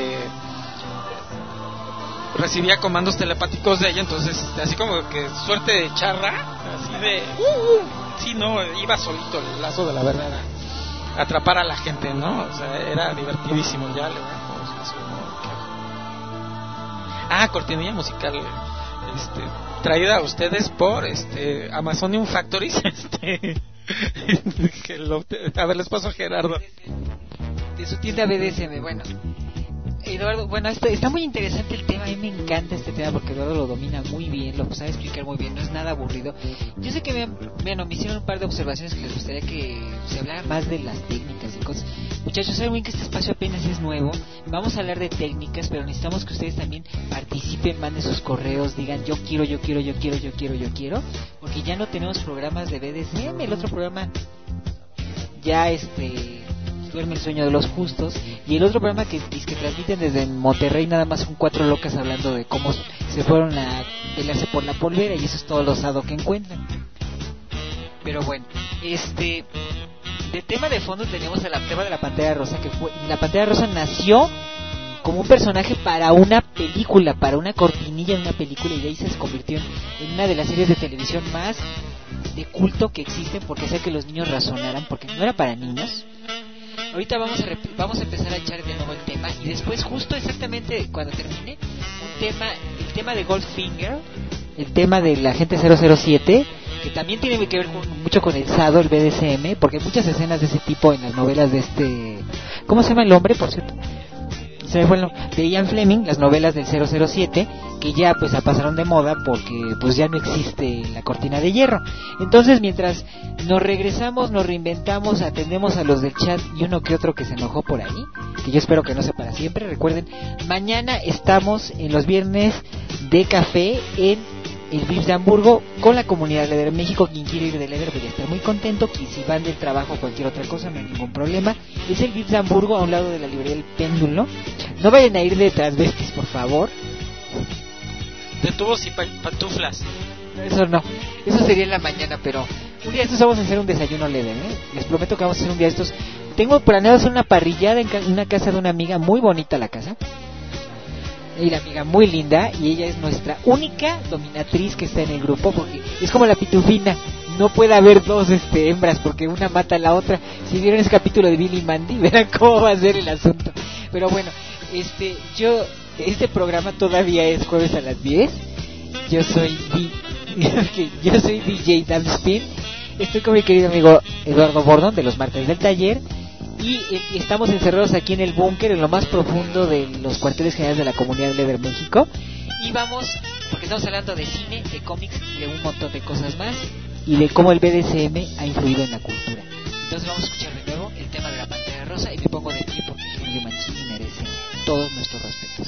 B: recibía comandos telepáticos de ella, entonces así como que suerte de charra, así de sí, no, iba solito el lazo de la verdad a atrapar a la gente, ¿no? O sea, era divertidísimo. Ya le cortinilla musical traída a ustedes por Amazonium Factories. A ver, les paso a Gerardo
A: de su tienda BDSM. Bueno, Eduardo, está muy interesante el tema. A mí me encanta este tema porque Eduardo lo domina muy bien, lo sabe explicar muy bien, no es nada aburrido. Yo sé que me hicieron un par de observaciones que les gustaría que se hablara más de las técnicas y cosas. Muchachos, saben bien que este espacio apenas es nuevo, vamos a hablar de técnicas, pero necesitamos que ustedes también participen, manden sus correos, digan yo quiero, porque ya no tenemos programas de BDSM. El otro programa ya duerme el sueño de los justos, y el otro programa que transmiten desde Monterrey nada más son 4 locas hablando de cómo se fueron a pelearse por la polvera, y eso es todo lo osado que encuentran. Pero bueno, de tema de fondo teníamos el tema de la Pantera Rosa, que fue, la Pantera Rosa nació como un personaje para una película, para una cortinilla de una película, y de ahí se convirtió en una de las series de televisión más de culto que existen, porque hacía que los niños razonaran, porque no era para niños. Ahorita vamos a empezar a echar de nuevo el tema, y después, justo exactamente cuando termine, el tema de Goldfinger, el tema de la Agente 007, que también tiene que ver mucho con el SADO, el BDSM, porque hay muchas escenas de ese tipo en las novelas de ¿cómo se llama el hombre, por cierto? Se me fue el nombre, de Ian Fleming, las novelas del 007, que ya pues pasaron de moda porque pues ya no existe la cortina de hierro. Entonces, mientras nos regresamos, nos reinventamos, atendemos a los del chat y uno que otro que se enojó por ahí, que yo espero que no sea para siempre. Recuerden, mañana estamos en los viernes de café en el Vips de Hamburgo con la comunidad Leder en México. Quien quiere ir de Leder voy a estar muy contento, que si van del trabajo o cualquier otra cosa no hay ningún problema. Es el Vips de Hamburgo, a un lado de la librería El Péndulo. No vayan a ir de transvestis, por favor.
B: De tubos y pantuflas.
A: Eso no, eso sería en la mañana, pero un día de estos vamos a hacer un desayuno Leder, les prometo que vamos a hacer un día de estos. Tengo planeado hacer una parrillada en una casa de una amiga, muy bonita la casa, y la amiga muy linda, y ella es nuestra única dominatriz que está en el grupo, porque es como la pitufina, no puede haber dos hembras porque una mata a la otra. Si vieron ese capítulo de Billy y Mandy, verán cómo va a ser el asunto. Pero bueno, este programa todavía es jueves a las 10. Yo soy DJ Damspin. Estoy con mi querido amigo Eduardo Bordon de los martes del taller. Y estamos encerrados aquí en el búnker, en lo más profundo de los cuarteles generales de la comunidad Leder México. Y vamos, porque estamos hablando de cine, de cómics y de un montón de cosas más, y de cómo el BDSM ha influido en la cultura. Entonces vamos a escuchar de nuevo el tema de la Pantera Rosa, y me pongo de pie porque Giulio Mancini merece todos nuestros respetos.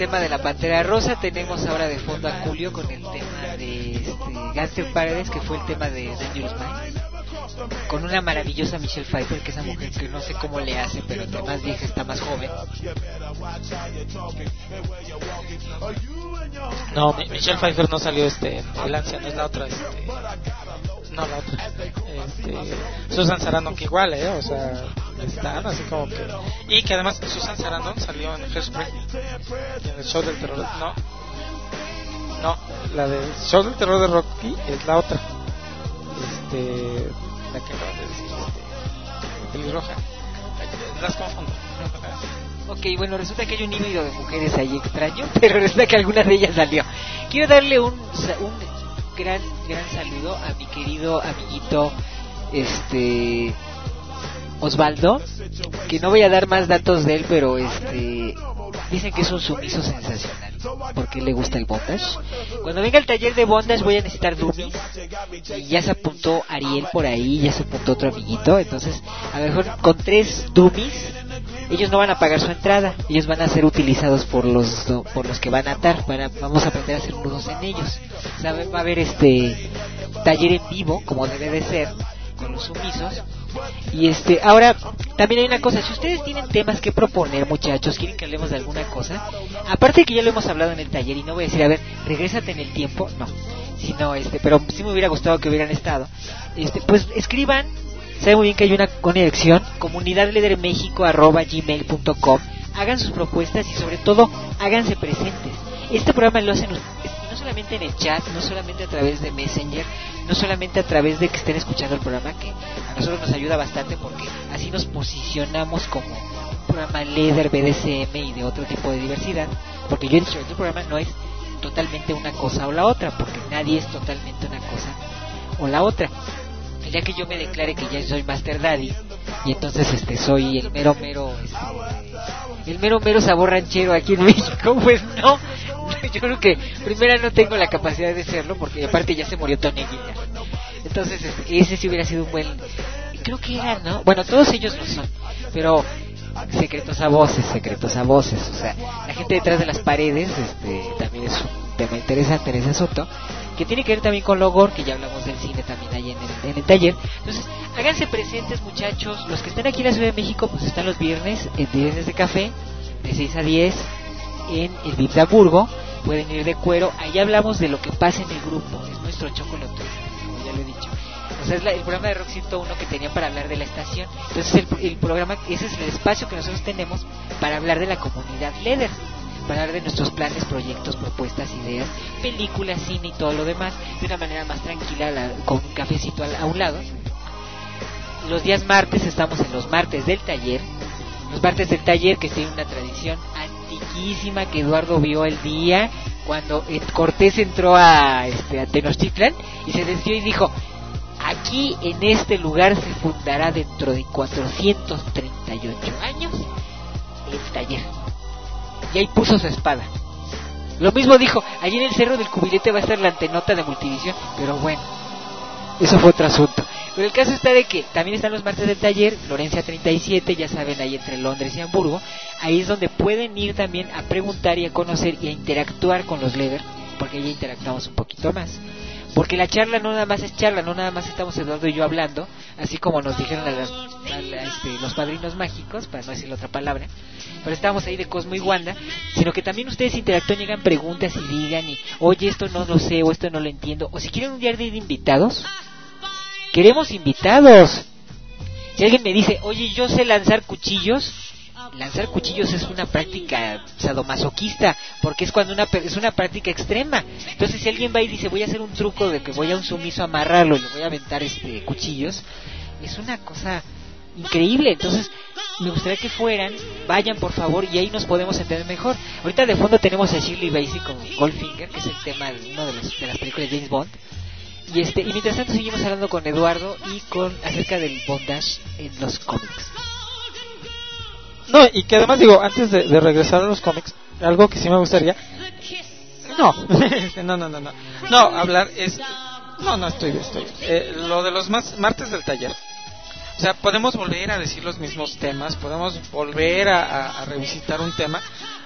A: tema de la Pantera Rosa. Tenemos ahora de fondo a Julio con el tema de Gangster Paradise, que fue el tema de Dangerous Minds, con una maravillosa Michelle Pfeiffer, que esa mujer que no sé cómo le hace, pero entre más vieja está más joven.
B: No, Michelle Pfeiffer no salió el anciano, es la otra, no la otra, Susan Sarandon, que igual, o sea, están así como que, y que además Susan Sarandon salió en Hairspray, en el show del terror, no, la del show del terror de Rocky es la otra, la que acabas de decir, pelirroja, las confundo.
A: Ok, bueno, resulta que hay un híbrido de mujeres ahí extraño, pero resulta que alguna de ellas salió. Quiero darle un gran saludo a mi querido amiguito Osvaldo, que no voy a dar más datos de él, pero dicen que es un sumiso sensacional, porque le gusta el bondage. Cuando venga el taller de bondage voy a necesitar dummies, y ya se apuntó Ariel por ahí, ya se apuntó otro amiguito, entonces a lo mejor con 3 dummies ellos no van a pagar su entrada, ellos van a ser utilizados por los que van a atar, vamos a aprender a hacer nudos en ellos. O sea, va a haber taller en vivo, como debe de ser, con los sumisos. Y ahora también hay una cosa, si ustedes tienen temas que proponer, muchachos, quieren que hablemos de alguna cosa, aparte de que ya lo hemos hablado en el taller, y no voy a decir, a ver, regrésate en el tiempo, no, sino pero sí me hubiera gustado que hubieran estado, pues escriban. Saben muy bien que hay una dirección, comunidadledermexico@gmail.com. Hagan sus propuestas y sobre todo háganse presentes. Este programa lo hacen no solamente en el chat, no solamente a través de Messenger, no solamente a través de que estén escuchando el programa, que a nosotros nos ayuda bastante porque así nos posicionamos como un programa Leather, BDSM y de otro tipo de diversidad, porque yo he dicho, este programa no es totalmente una cosa o la otra, porque nadie es totalmente una cosa o la otra. Ya que yo me declare que ya soy Master Daddy y entonces soy el mero sabor ranchero aquí en México, pues no, yo creo que primero no tengo la capacidad de serlo, porque aparte ya se murió Tony Aguilar. Entonces ese sí hubiera sido un buen, creo que era, ¿no? Bueno, todos ellos lo son, pero secretos a voces, o sea, la gente detrás de las paredes también es un tema interesante en ese asunto, que tiene que ver también con Logor, que ya hablamos del cine también ahí en el taller. Entonces, háganse presentes, muchachos. Los que están aquí en la Ciudad de México, pues están los viernes de café, de 6 a 10, en el VIP de Hamburgo. Pueden ir de cuero, ahí hablamos de lo que pasa en el grupo, es nuestro chocolate, como ya lo he dicho. O sea, es el programa de Rock 101 que tenían para hablar de la estación. Entonces, el programa, ese es el espacio que nosotros tenemos para hablar de la comunidad Leather, para hablar de nuestros planes, proyectos, propuestas, ideas, películas, cine y todo lo demás, de una manera más tranquila, con un cafecito a un lado. Los días martes estamos en los martes del taller, que tiene una tradición antiquísima que Eduardo vio el día cuando Cortés entró a Tenochtitlan y se desvió y dijo: aquí en este lugar se fundará dentro de 438 años el taller. Y ahí puso su espada. Lo mismo dijo, allí en el Cerro del Cubilete va a estar la antenota de Multivisión, pero bueno, eso fue otro asunto. Pero el caso está de que también están los martes del taller, Florencia 37, ya saben, ahí entre Londres y Hamburgo. Ahí es donde pueden ir también a preguntar y a conocer y a interactuar con los Leather, porque ahí interactuamos un poquito más. Porque la charla no nada más es charla, no nada más estamos Eduardo y yo hablando, así como nos dijeron los padrinos mágicos, para no decir la otra palabra, pero estábamos ahí de Cosmo y Wanda, sino que también ustedes interactúan, llegan preguntas y digan, y oye, esto no lo sé, o esto no lo entiendo, o si quieren un día de invitados, queremos invitados. Si alguien me dice, oye, yo sé lanzar cuchillos es una práctica sadomasoquista, porque es cuando es una práctica extrema. Entonces si alguien va y dice, voy a hacer un truco de que voy a un sumiso a amarrarlo y le voy a aventar cuchillos, es una cosa increíble. Entonces me gustaría que fueran, vayan por favor, y ahí nos podemos entender mejor. Ahorita de fondo tenemos a Shirley Bassey con Goldfinger, que es el tema de una de las películas de James Bond. Y mientras tanto seguimos hablando con Eduardo y acerca del bondage en los cómics.
B: No, y que además digo, antes de regresar a los cómics, algo que sí me gustaría, no, hablar es, no estoy lo de los martes del taller. O sea, podemos volver a decir los mismos temas, podemos volver a revisitar un tema,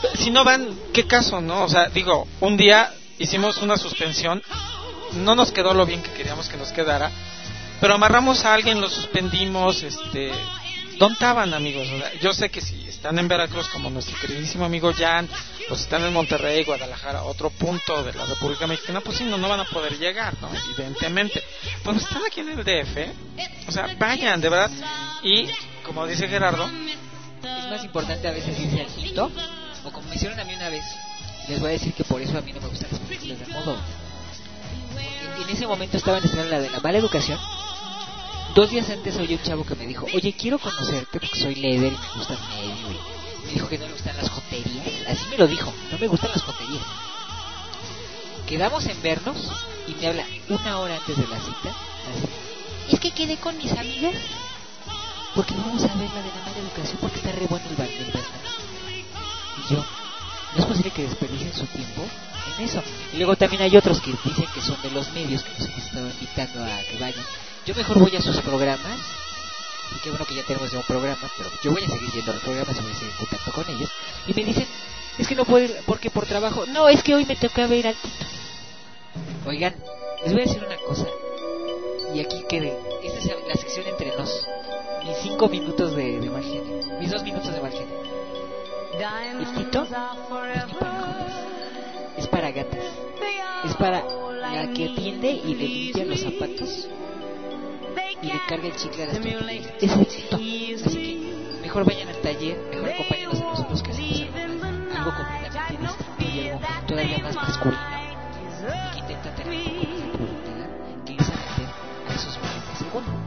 B: si no van, ¿qué caso, no? O sea, digo, un día hicimos una suspensión, no nos quedó lo bien que queríamos que nos quedara, pero amarramos a alguien, lo suspendimos, ¿dónde estaban, amigos? O sea, yo sé que si están en Veracruz, como nuestro queridísimo amigo Jan, o si están en Monterrey, Guadalajara, otro punto de la República Mexicana, pues sí, no van a poder llegar, ¿no? Evidentemente. Pero están aquí en el DF, o sea, vayan, de verdad. Y, como dice Gerardo,
A: es más importante a veces irse al quinto, o como me hicieron a mí una vez, les voy a decir que por eso a mí no me gustan las películas de modo. En ese momento estaba en la de la mala educación. 2 días antes oí un chavo que me dijo, oye, quiero conocerte porque soy leather y me gustan medio. Y me dijo que no le gustan las joterías. Así me lo dijo, no me gustan las joterías. Quedamos en vernos y me habla 1 hora antes de la cita. Así, es que quedé con mis amigas porque vamos a ver la de la mala educación porque está re bueno el bar. Y yo, no es posible que desperdicien su tiempo en eso. Y luego también hay otros que dicen que son de los medios, que nos hemos estado invitando a que vayan. Yo mejor voy a sus programas, y qué bueno que ya tenemos ya un programa, pero yo voy a seguir yendo a los programas y voy a seguir en contacto con ellos. Y me dicen, es que no puedo ir porque por trabajo. No, es que hoy me toca ver al Tito. Oigan, les voy a decir una cosa, y aquí quede, esta es la sección entre nos, mis 5 minutos de mal genio, mis 2 minutos de mal genio. El Tito no es ni para jóvenes, es para gatas, es para la que atiende y le limpia los zapatos y le carga el chicle a las tortillas. Es el Tito. Así que mejor vayan al taller, mejor acompáñenos a nosotros que hacemos algo completamente distinto y algo todavía más masculino, y que intenta tener un poco más de productividad que irse a meter a esos medios de segundo.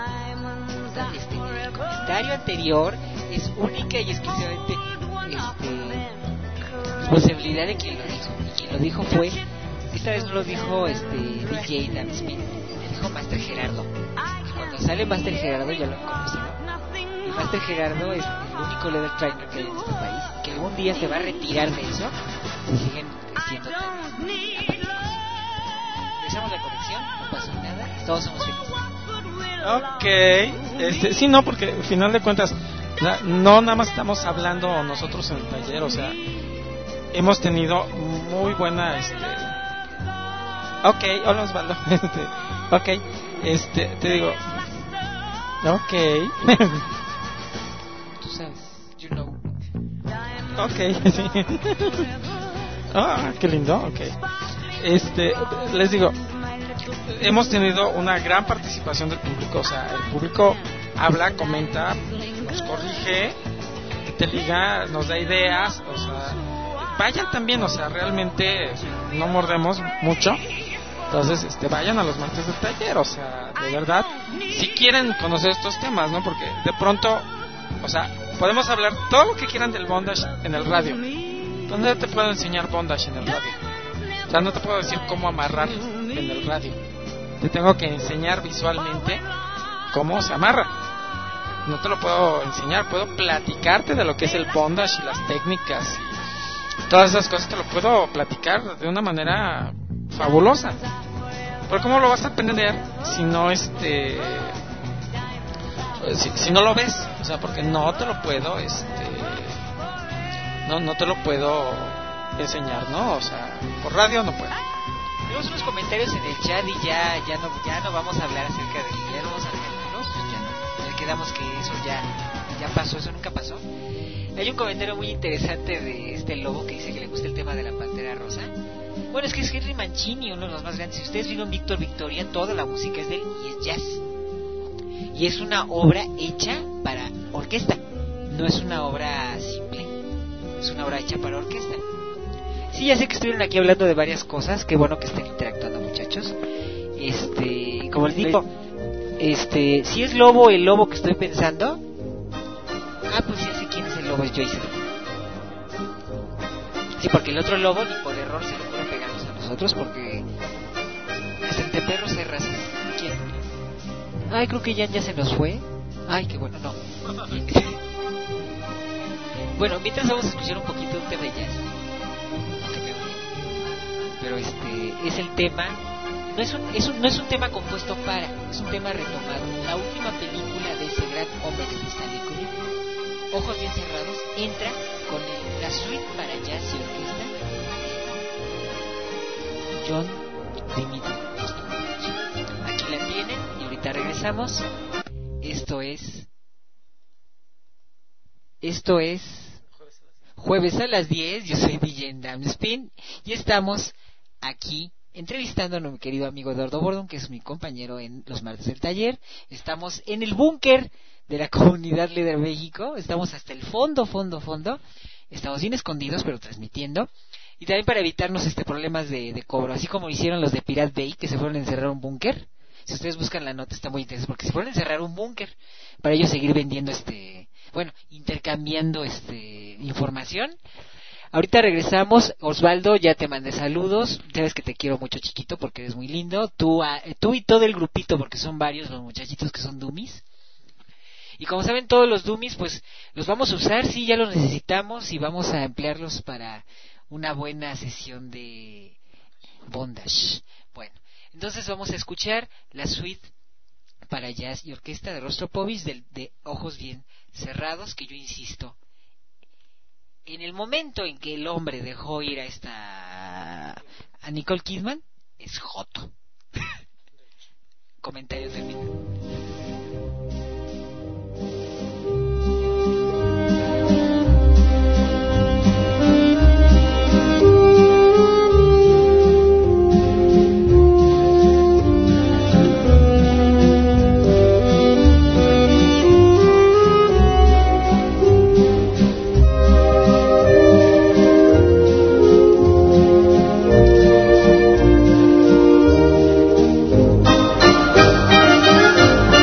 A: El comentario anterior es única y exclusivamente responsabilidad de quien lo dijo, y quien lo dijo fue, esta vez no lo dijo DJ Dan Smith, lo dijo Master Gerardo. Cuando sale Master Gerardo ya lo han conocido, y Master Gerardo es el único leather trainer que hay en este país, que algún día se va a retirar de eso si siguen creciendo tan apáticos. Empezamos la conexión, no pasó nada, todos somos felices.
B: Ok, sí, no, porque al final de cuentas no nada más estamos hablando nosotros en el taller, o sea, hemos tenido muy buena ok, hola Osvaldo. Ok, te digo, ok.
A: Tú sabes, you know.
B: Ok, sí. Ah, qué lindo, ok. Les digo, hemos tenido una gran participación del público, o sea, el público habla, comenta, nos corrige, te liga, nos da ideas, o sea, vayan también, o sea, realmente no mordemos mucho. Entonces, vayan a los martes del taller, o sea, de verdad, si quieren conocer estos temas, ¿no? Porque de pronto, o sea, podemos hablar todo lo que quieran del bondage en el radio. ¿Dónde te puedo enseñar bondage en el radio? O sea, no te puedo decir cómo amarrar en el radio. Te tengo que enseñar visualmente cómo se amarra. No te lo puedo enseñar, puedo platicarte de lo que es el bondage y las técnicas y todas esas cosas, te lo puedo platicar de una manera fabulosa. Pero ¿cómo lo vas a aprender si no si no lo ves? O sea, porque no te lo puedo no te lo puedo enseñar, ¿no? O sea, por radio no puedo.
A: Tenemos unos comentarios en el chat y ya no vamos a hablar acerca de, ya no vamos a regalarlos, ya quedamos que eso ya pasó, eso nunca pasó. Hay un comentario muy interesante de este lobo que dice que le gusta el tema de la Pantera Rosa. Bueno, es que es Henry Mancini, uno de los más grandes. Si ustedes vieron Víctor Victoria, toda la música es de él y es jazz. Y es una obra hecha para orquesta, no es una obra simple, es una obra hecha para orquesta. Sí, ya sé que estuvieron aquí hablando de varias cosas, qué bueno que estén interactuando, muchachos. Como les digo, si es lobo el lobo que estoy pensando, pues ya sé quién es el lobo, es Joyce. Sí, porque el otro lobo ni por error se le puede pegarnos a nosotros, porque hasta entre perros hay razas. ¿Quién? Ay, creo que ya se nos fue. Ay, qué bueno, no. Bueno, mientras vamos a escuchar un poquito un tema de jazz, aunque me odie. Pero es el tema, no es un tema compuesto para, es un tema retomado. La última película de ese gran hombre que es Stanley Kubrick, Ojos Bien Cerrados entra con la suite para jazz y orquesta de John Dimitri. Aquí la tienen y ahorita regresamos. Esto es Jueves a las 10. Yo soy DJ Damspin y estamos aquí entrevistando a mi querido amigo Eduardo Bordon, que es mi compañero en los martes del taller. Estamos en el búnker de la comunidad Líder México. Estamos hasta el fondo. Estamos bien escondidos, pero transmitiendo. Y también para evitarnos problemas de cobro, así como hicieron los de Pirate Bay, que se fueron a encerrar un búnker. Si ustedes buscan la nota está muy interesante, porque se fueron a encerrar un búnker para ellos seguir vendiendo intercambiando información. Ahorita regresamos. Osvaldo, ya te mandé saludos. Sabes que te quiero mucho, chiquito, porque eres muy lindo. Tú y todo el grupito, porque son varios los muchachitos que son dummies. Y como saben, todos los dummies, pues los vamos a usar, sí, ya los necesitamos y vamos a emplearlos para una buena sesión de bondage. Bueno, entonces vamos a escuchar la suite para jazz y orquesta de Rostropovich de Ojos Bien Cerrados, que yo insisto, en el momento en que el hombre dejó ir a Nicole Kidman, es joto. Comentario terminado.
H: Thank you.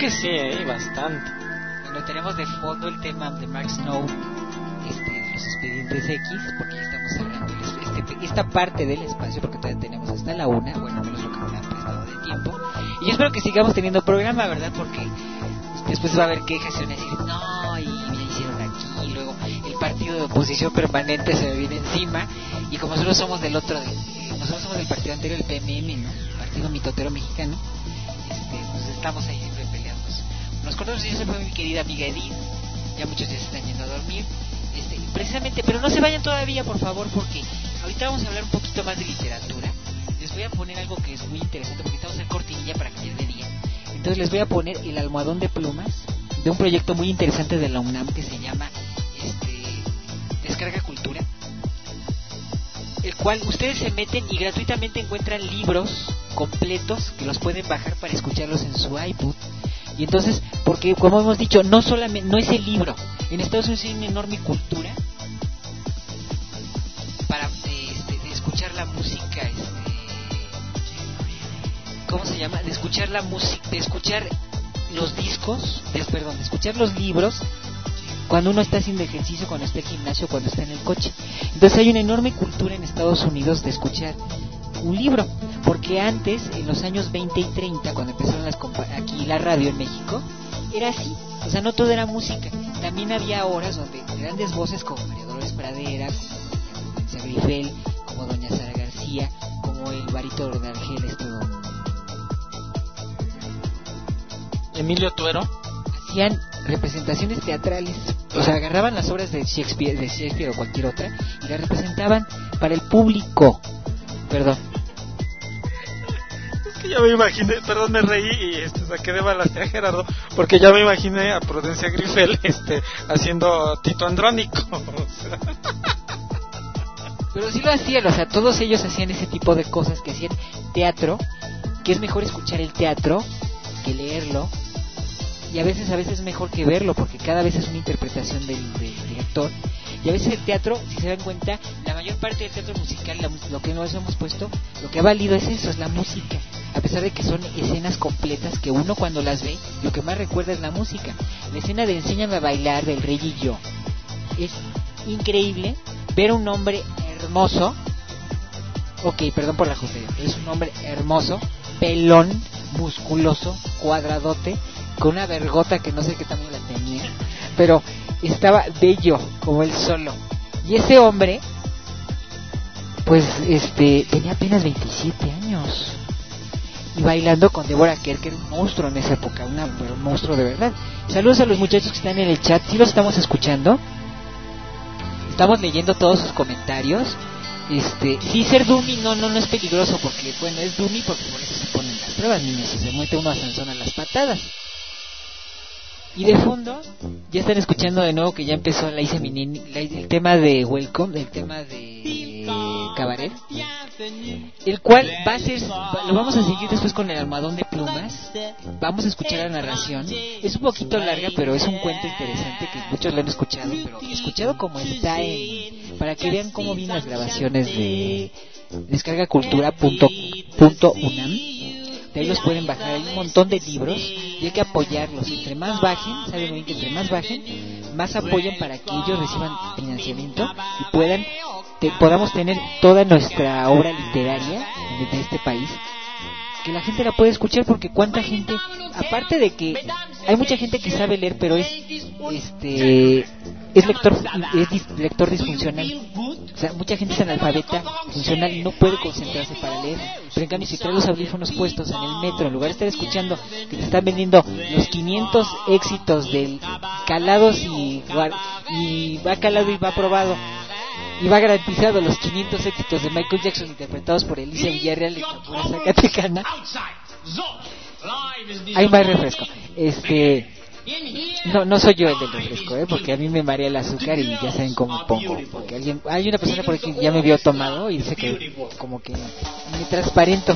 B: que sí, bastante.
A: Bueno, tenemos de fondo el tema de Mark Snow, los expedientes X, porque ya estamos cerrando esta parte del espacio, porque todavía tenemos hasta la 1, bueno, menos lo que me han prestado de tiempo. Y yo espero que sigamos teniendo programa, ¿verdad? Porque después va a haber quejas y van a decir, no, y me hicieron aquí, y luego el partido de oposición permanente se me viene encima, y como nosotros somos del partido anterior, el PMM, ¿no? Partido Mitotero Mexicano, pues estamos ahí siempre peleados. Nos conocemos, yo soy mi querida amiga Edith, ya muchos ya se están yendo a dormir, precisamente, pero no se vayan todavía, por favor, porque ahorita vamos a hablar un poquito más de literatura. Les voy a poner algo que es muy interesante, porque estamos en cortinilla para cambiar de día. Entonces les voy a poner el almohadón de plumas de un proyecto muy interesante de la UNAM que se llama Descarga Cultura, el cual ustedes se meten y gratuitamente encuentran libros completos que los pueden bajar para escucharlos en su iPod. Y entonces, porque como hemos dicho, no es el libro. En Estados Unidos hay una enorme cultura para de escuchar la música, ¿cómo se llama? De escuchar la música, de escuchar los discos, de escuchar los libros cuando uno está haciendo ejercicio, cuando está en el gimnasio, cuando está en el coche. Entonces hay una enorme cultura en Estados Unidos de escuchar un libro, porque antes, en los años 20 y 30, cuando empezaron aquí la radio en México, era así, o sea, no todo era música, también había horas donde grandes voces como María Dolores Pradera, como Luisa Grifel, como Doña Sara García, como el barítono de Argel,
B: Emilio Tuero,
A: hacían representaciones teatrales, o sea, agarraban las obras de Shakespeare o cualquier otra y las representaban para el público. Perdón.
B: Es que ya me imaginé, perdón, me reí y saqué de balance a Gerardo, porque ya me imaginé a Prudencia Grifel haciendo Tito Andrónico. O sea.
A: Pero sí lo hacían, o sea, todos ellos hacían ese tipo de cosas, que hacían teatro, que es mejor escuchar el teatro que leerlo, y a veces es mejor que verlo, porque cada vez es una interpretación del director. Y a veces el teatro, si se dan cuenta, la mayor parte del teatro musical, lo que nos hemos puesto, lo que ha valido es eso, es la música. A pesar de que son escenas completas que uno cuando las ve, lo que más recuerda es la música. La escena de Enséñame a bailar del Rey y yo, es increíble ver a un hombre hermoso, perdón por la jotería, es un hombre hermoso, pelón, musculoso, cuadradote, con una vergota que no sé qué tamaño la tenía, pero estaba bello como él solo. Y ese hombre pues tenía apenas 27 años y bailando con Deborah Kerr, que era un monstruo en esa época, un monstruo de verdad. Saludos a los muchachos que están en el chat, ¿sí los estamos escuchando? Estamos leyendo todos sus comentarios. Sí, ser dummy no es peligroso, porque bueno, es dummy porque por eso se ponen las pruebas, niños, si se mete uno a Sansón a las patadas. Y de fondo ya están escuchando de nuevo que ya empezó el tema de Welcome, el tema de Cabaret, el cual lo vamos a seguir después con el almohadón de plumas. Vamos a escuchar la narración, es un poquito larga, pero es un cuento interesante que muchos lo han escuchado, pero escuchado como está para que vean cómo vienen las grabaciones de descargacultura.unam. De ahí los pueden bajar, hay un montón de libros y hay que apoyarlos. Entre más bajen, saben muy bien que entre más bajen, más apoyan para que ellos reciban financiamiento y podamos tener toda nuestra obra literaria de este país, que la gente la puede escuchar, porque cuánta gente, aparte de que hay mucha gente que sabe leer, pero es lector disfuncional. O sea, mucha gente es analfabeta funcional y no puede concentrarse para leer. Pero en cambio, si traes los audífonos puestos en el metro, en lugar de estar escuchando que te están vendiendo los 500 éxitos del calados y va calado y va probado y va garantizado, los 500 éxitos de Michael Jackson interpretados por Alicia Villarreal y Capura Zacatecana, hay más refresco. No soy yo el del refresco, porque a mí me marea el azúcar y ya saben cómo pongo, porque hay una persona por aquí que ya me vio tomado y dice que como que me transparento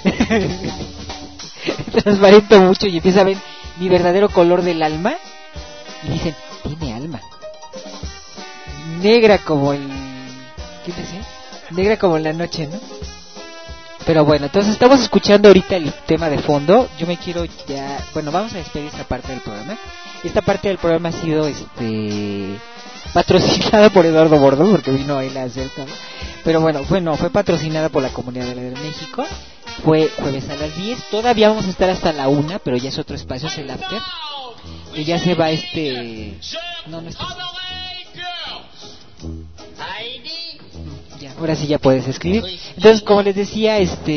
A: mucho y empieza a ver mi verdadero color del alma y dicen, tiene alma negra como ¿qué decía? Negra como la noche, ¿no? Pero bueno, entonces estamos escuchando ahorita el tema de fondo. Yo me quiero ya bueno, vamos a despedir esta parte del programa. Esta parte del programa ha sido patrocinada por Eduardo Bordón, porque vino a él a hacer todo. Pero bueno, fue patrocinada por la Comunidad de México. Fue jueves a las 10. Todavía vamos a estar hasta la 1, pero ya es otro espacio, es el after. Y ya se va no está. Ya, ahora sí ya puedes escribir. Entonces, como les decía,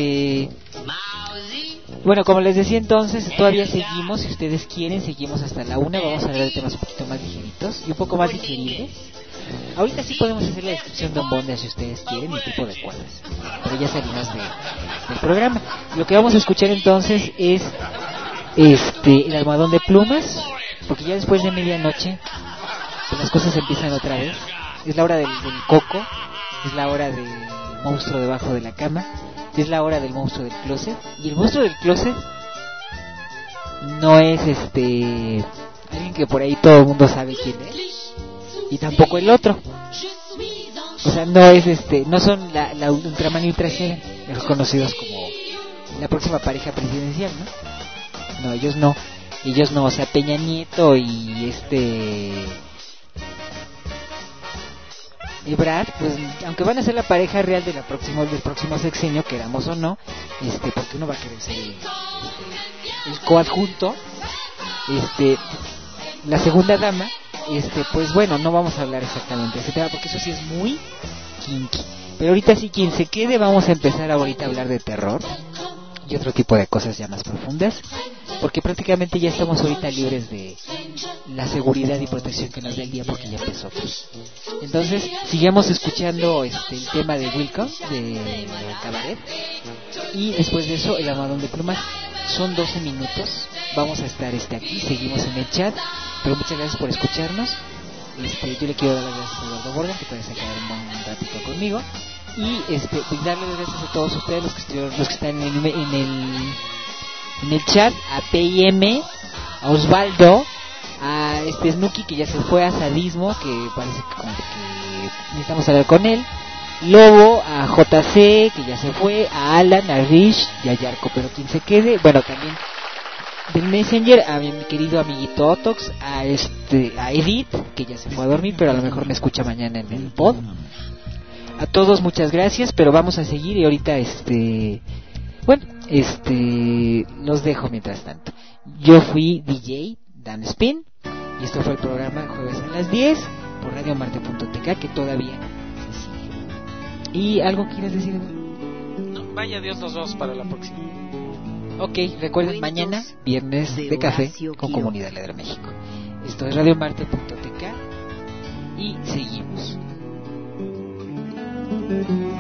A: bueno, como les decía entonces, todavía seguimos, si ustedes quieren, seguimos hasta la 1, vamos a hablar de temas un poquito más ligeritos y un poco más digeribles. Ahorita sí podemos hacer la descripción de un bonde si ustedes quieren y tipo de cuadras, pero ya salimos del programa. Lo que vamos a escuchar entonces es el almohadón de plumas, porque ya después de medianoche pues las cosas empiezan otra vez. Es la hora del coco, es la hora del monstruo debajo de la cama, es la hora del monstruo del closet. Y el monstruo del closet no es alguien que por ahí todo el mundo sabe quién es, y tampoco el otro. O sea, no es no son la Ultraman y Ultra G, mejor conocidos como la próxima pareja presidencial, ¿no? No, ellos no, o sea, Peña Nieto y Ebrard, pues aunque van a ser la pareja real del próximo sexenio, queramos o no, porque uno va a querer ser el coadjunto, la segunda dama, pues bueno, no vamos a hablar exactamente de ese tema porque eso sí es muy kinky. Pero ahorita sí, quien se quede, vamos a empezar ahorita a hablar de terror y otro tipo de cosas ya más profundas, porque prácticamente ya estamos ahorita libres de la seguridad y protección que nos da el día, porque ya empezó. Entonces sigamos escuchando el tema de Wilco de Cabaret, y después de eso el almohadón de plumas. Son 12 minutos, vamos a estar aquí, seguimos en el chat, pero muchas gracias por escucharnos. Yo le quiero dar las gracias a Eduardo Bordón, que puede quedar un buen ratito conmigo, y pues darle las gracias a todos ustedes los que están en el chat, a PIM, a Osvaldo, a Snooki, que ya se fue, a Sadismo, que parece que como que necesitamos hablar con él, Lobo, a JC, que ya se fue, a Alan, a Rich y a Yarko, pero quien se quede, bueno, también del Messenger, a mi querido amiguito Otox, a Edith, que ya se fue a dormir, pero a lo mejor me escucha mañana en el pod. A todos muchas gracias, pero vamos a seguir y ahorita los dejo mientras tanto. Yo fui DJ Dan Spin y esto fue el programa Jueves a las 10 por radiomarte.tk, que todavía se sigue. ¿Y algo quieres decir?
B: No, vaya Dios, nos vemos para la próxima.
A: Ok, recuerden, mañana viernes de café con Comunidad Ledra México. Esto es radiomarte.tk y seguimos.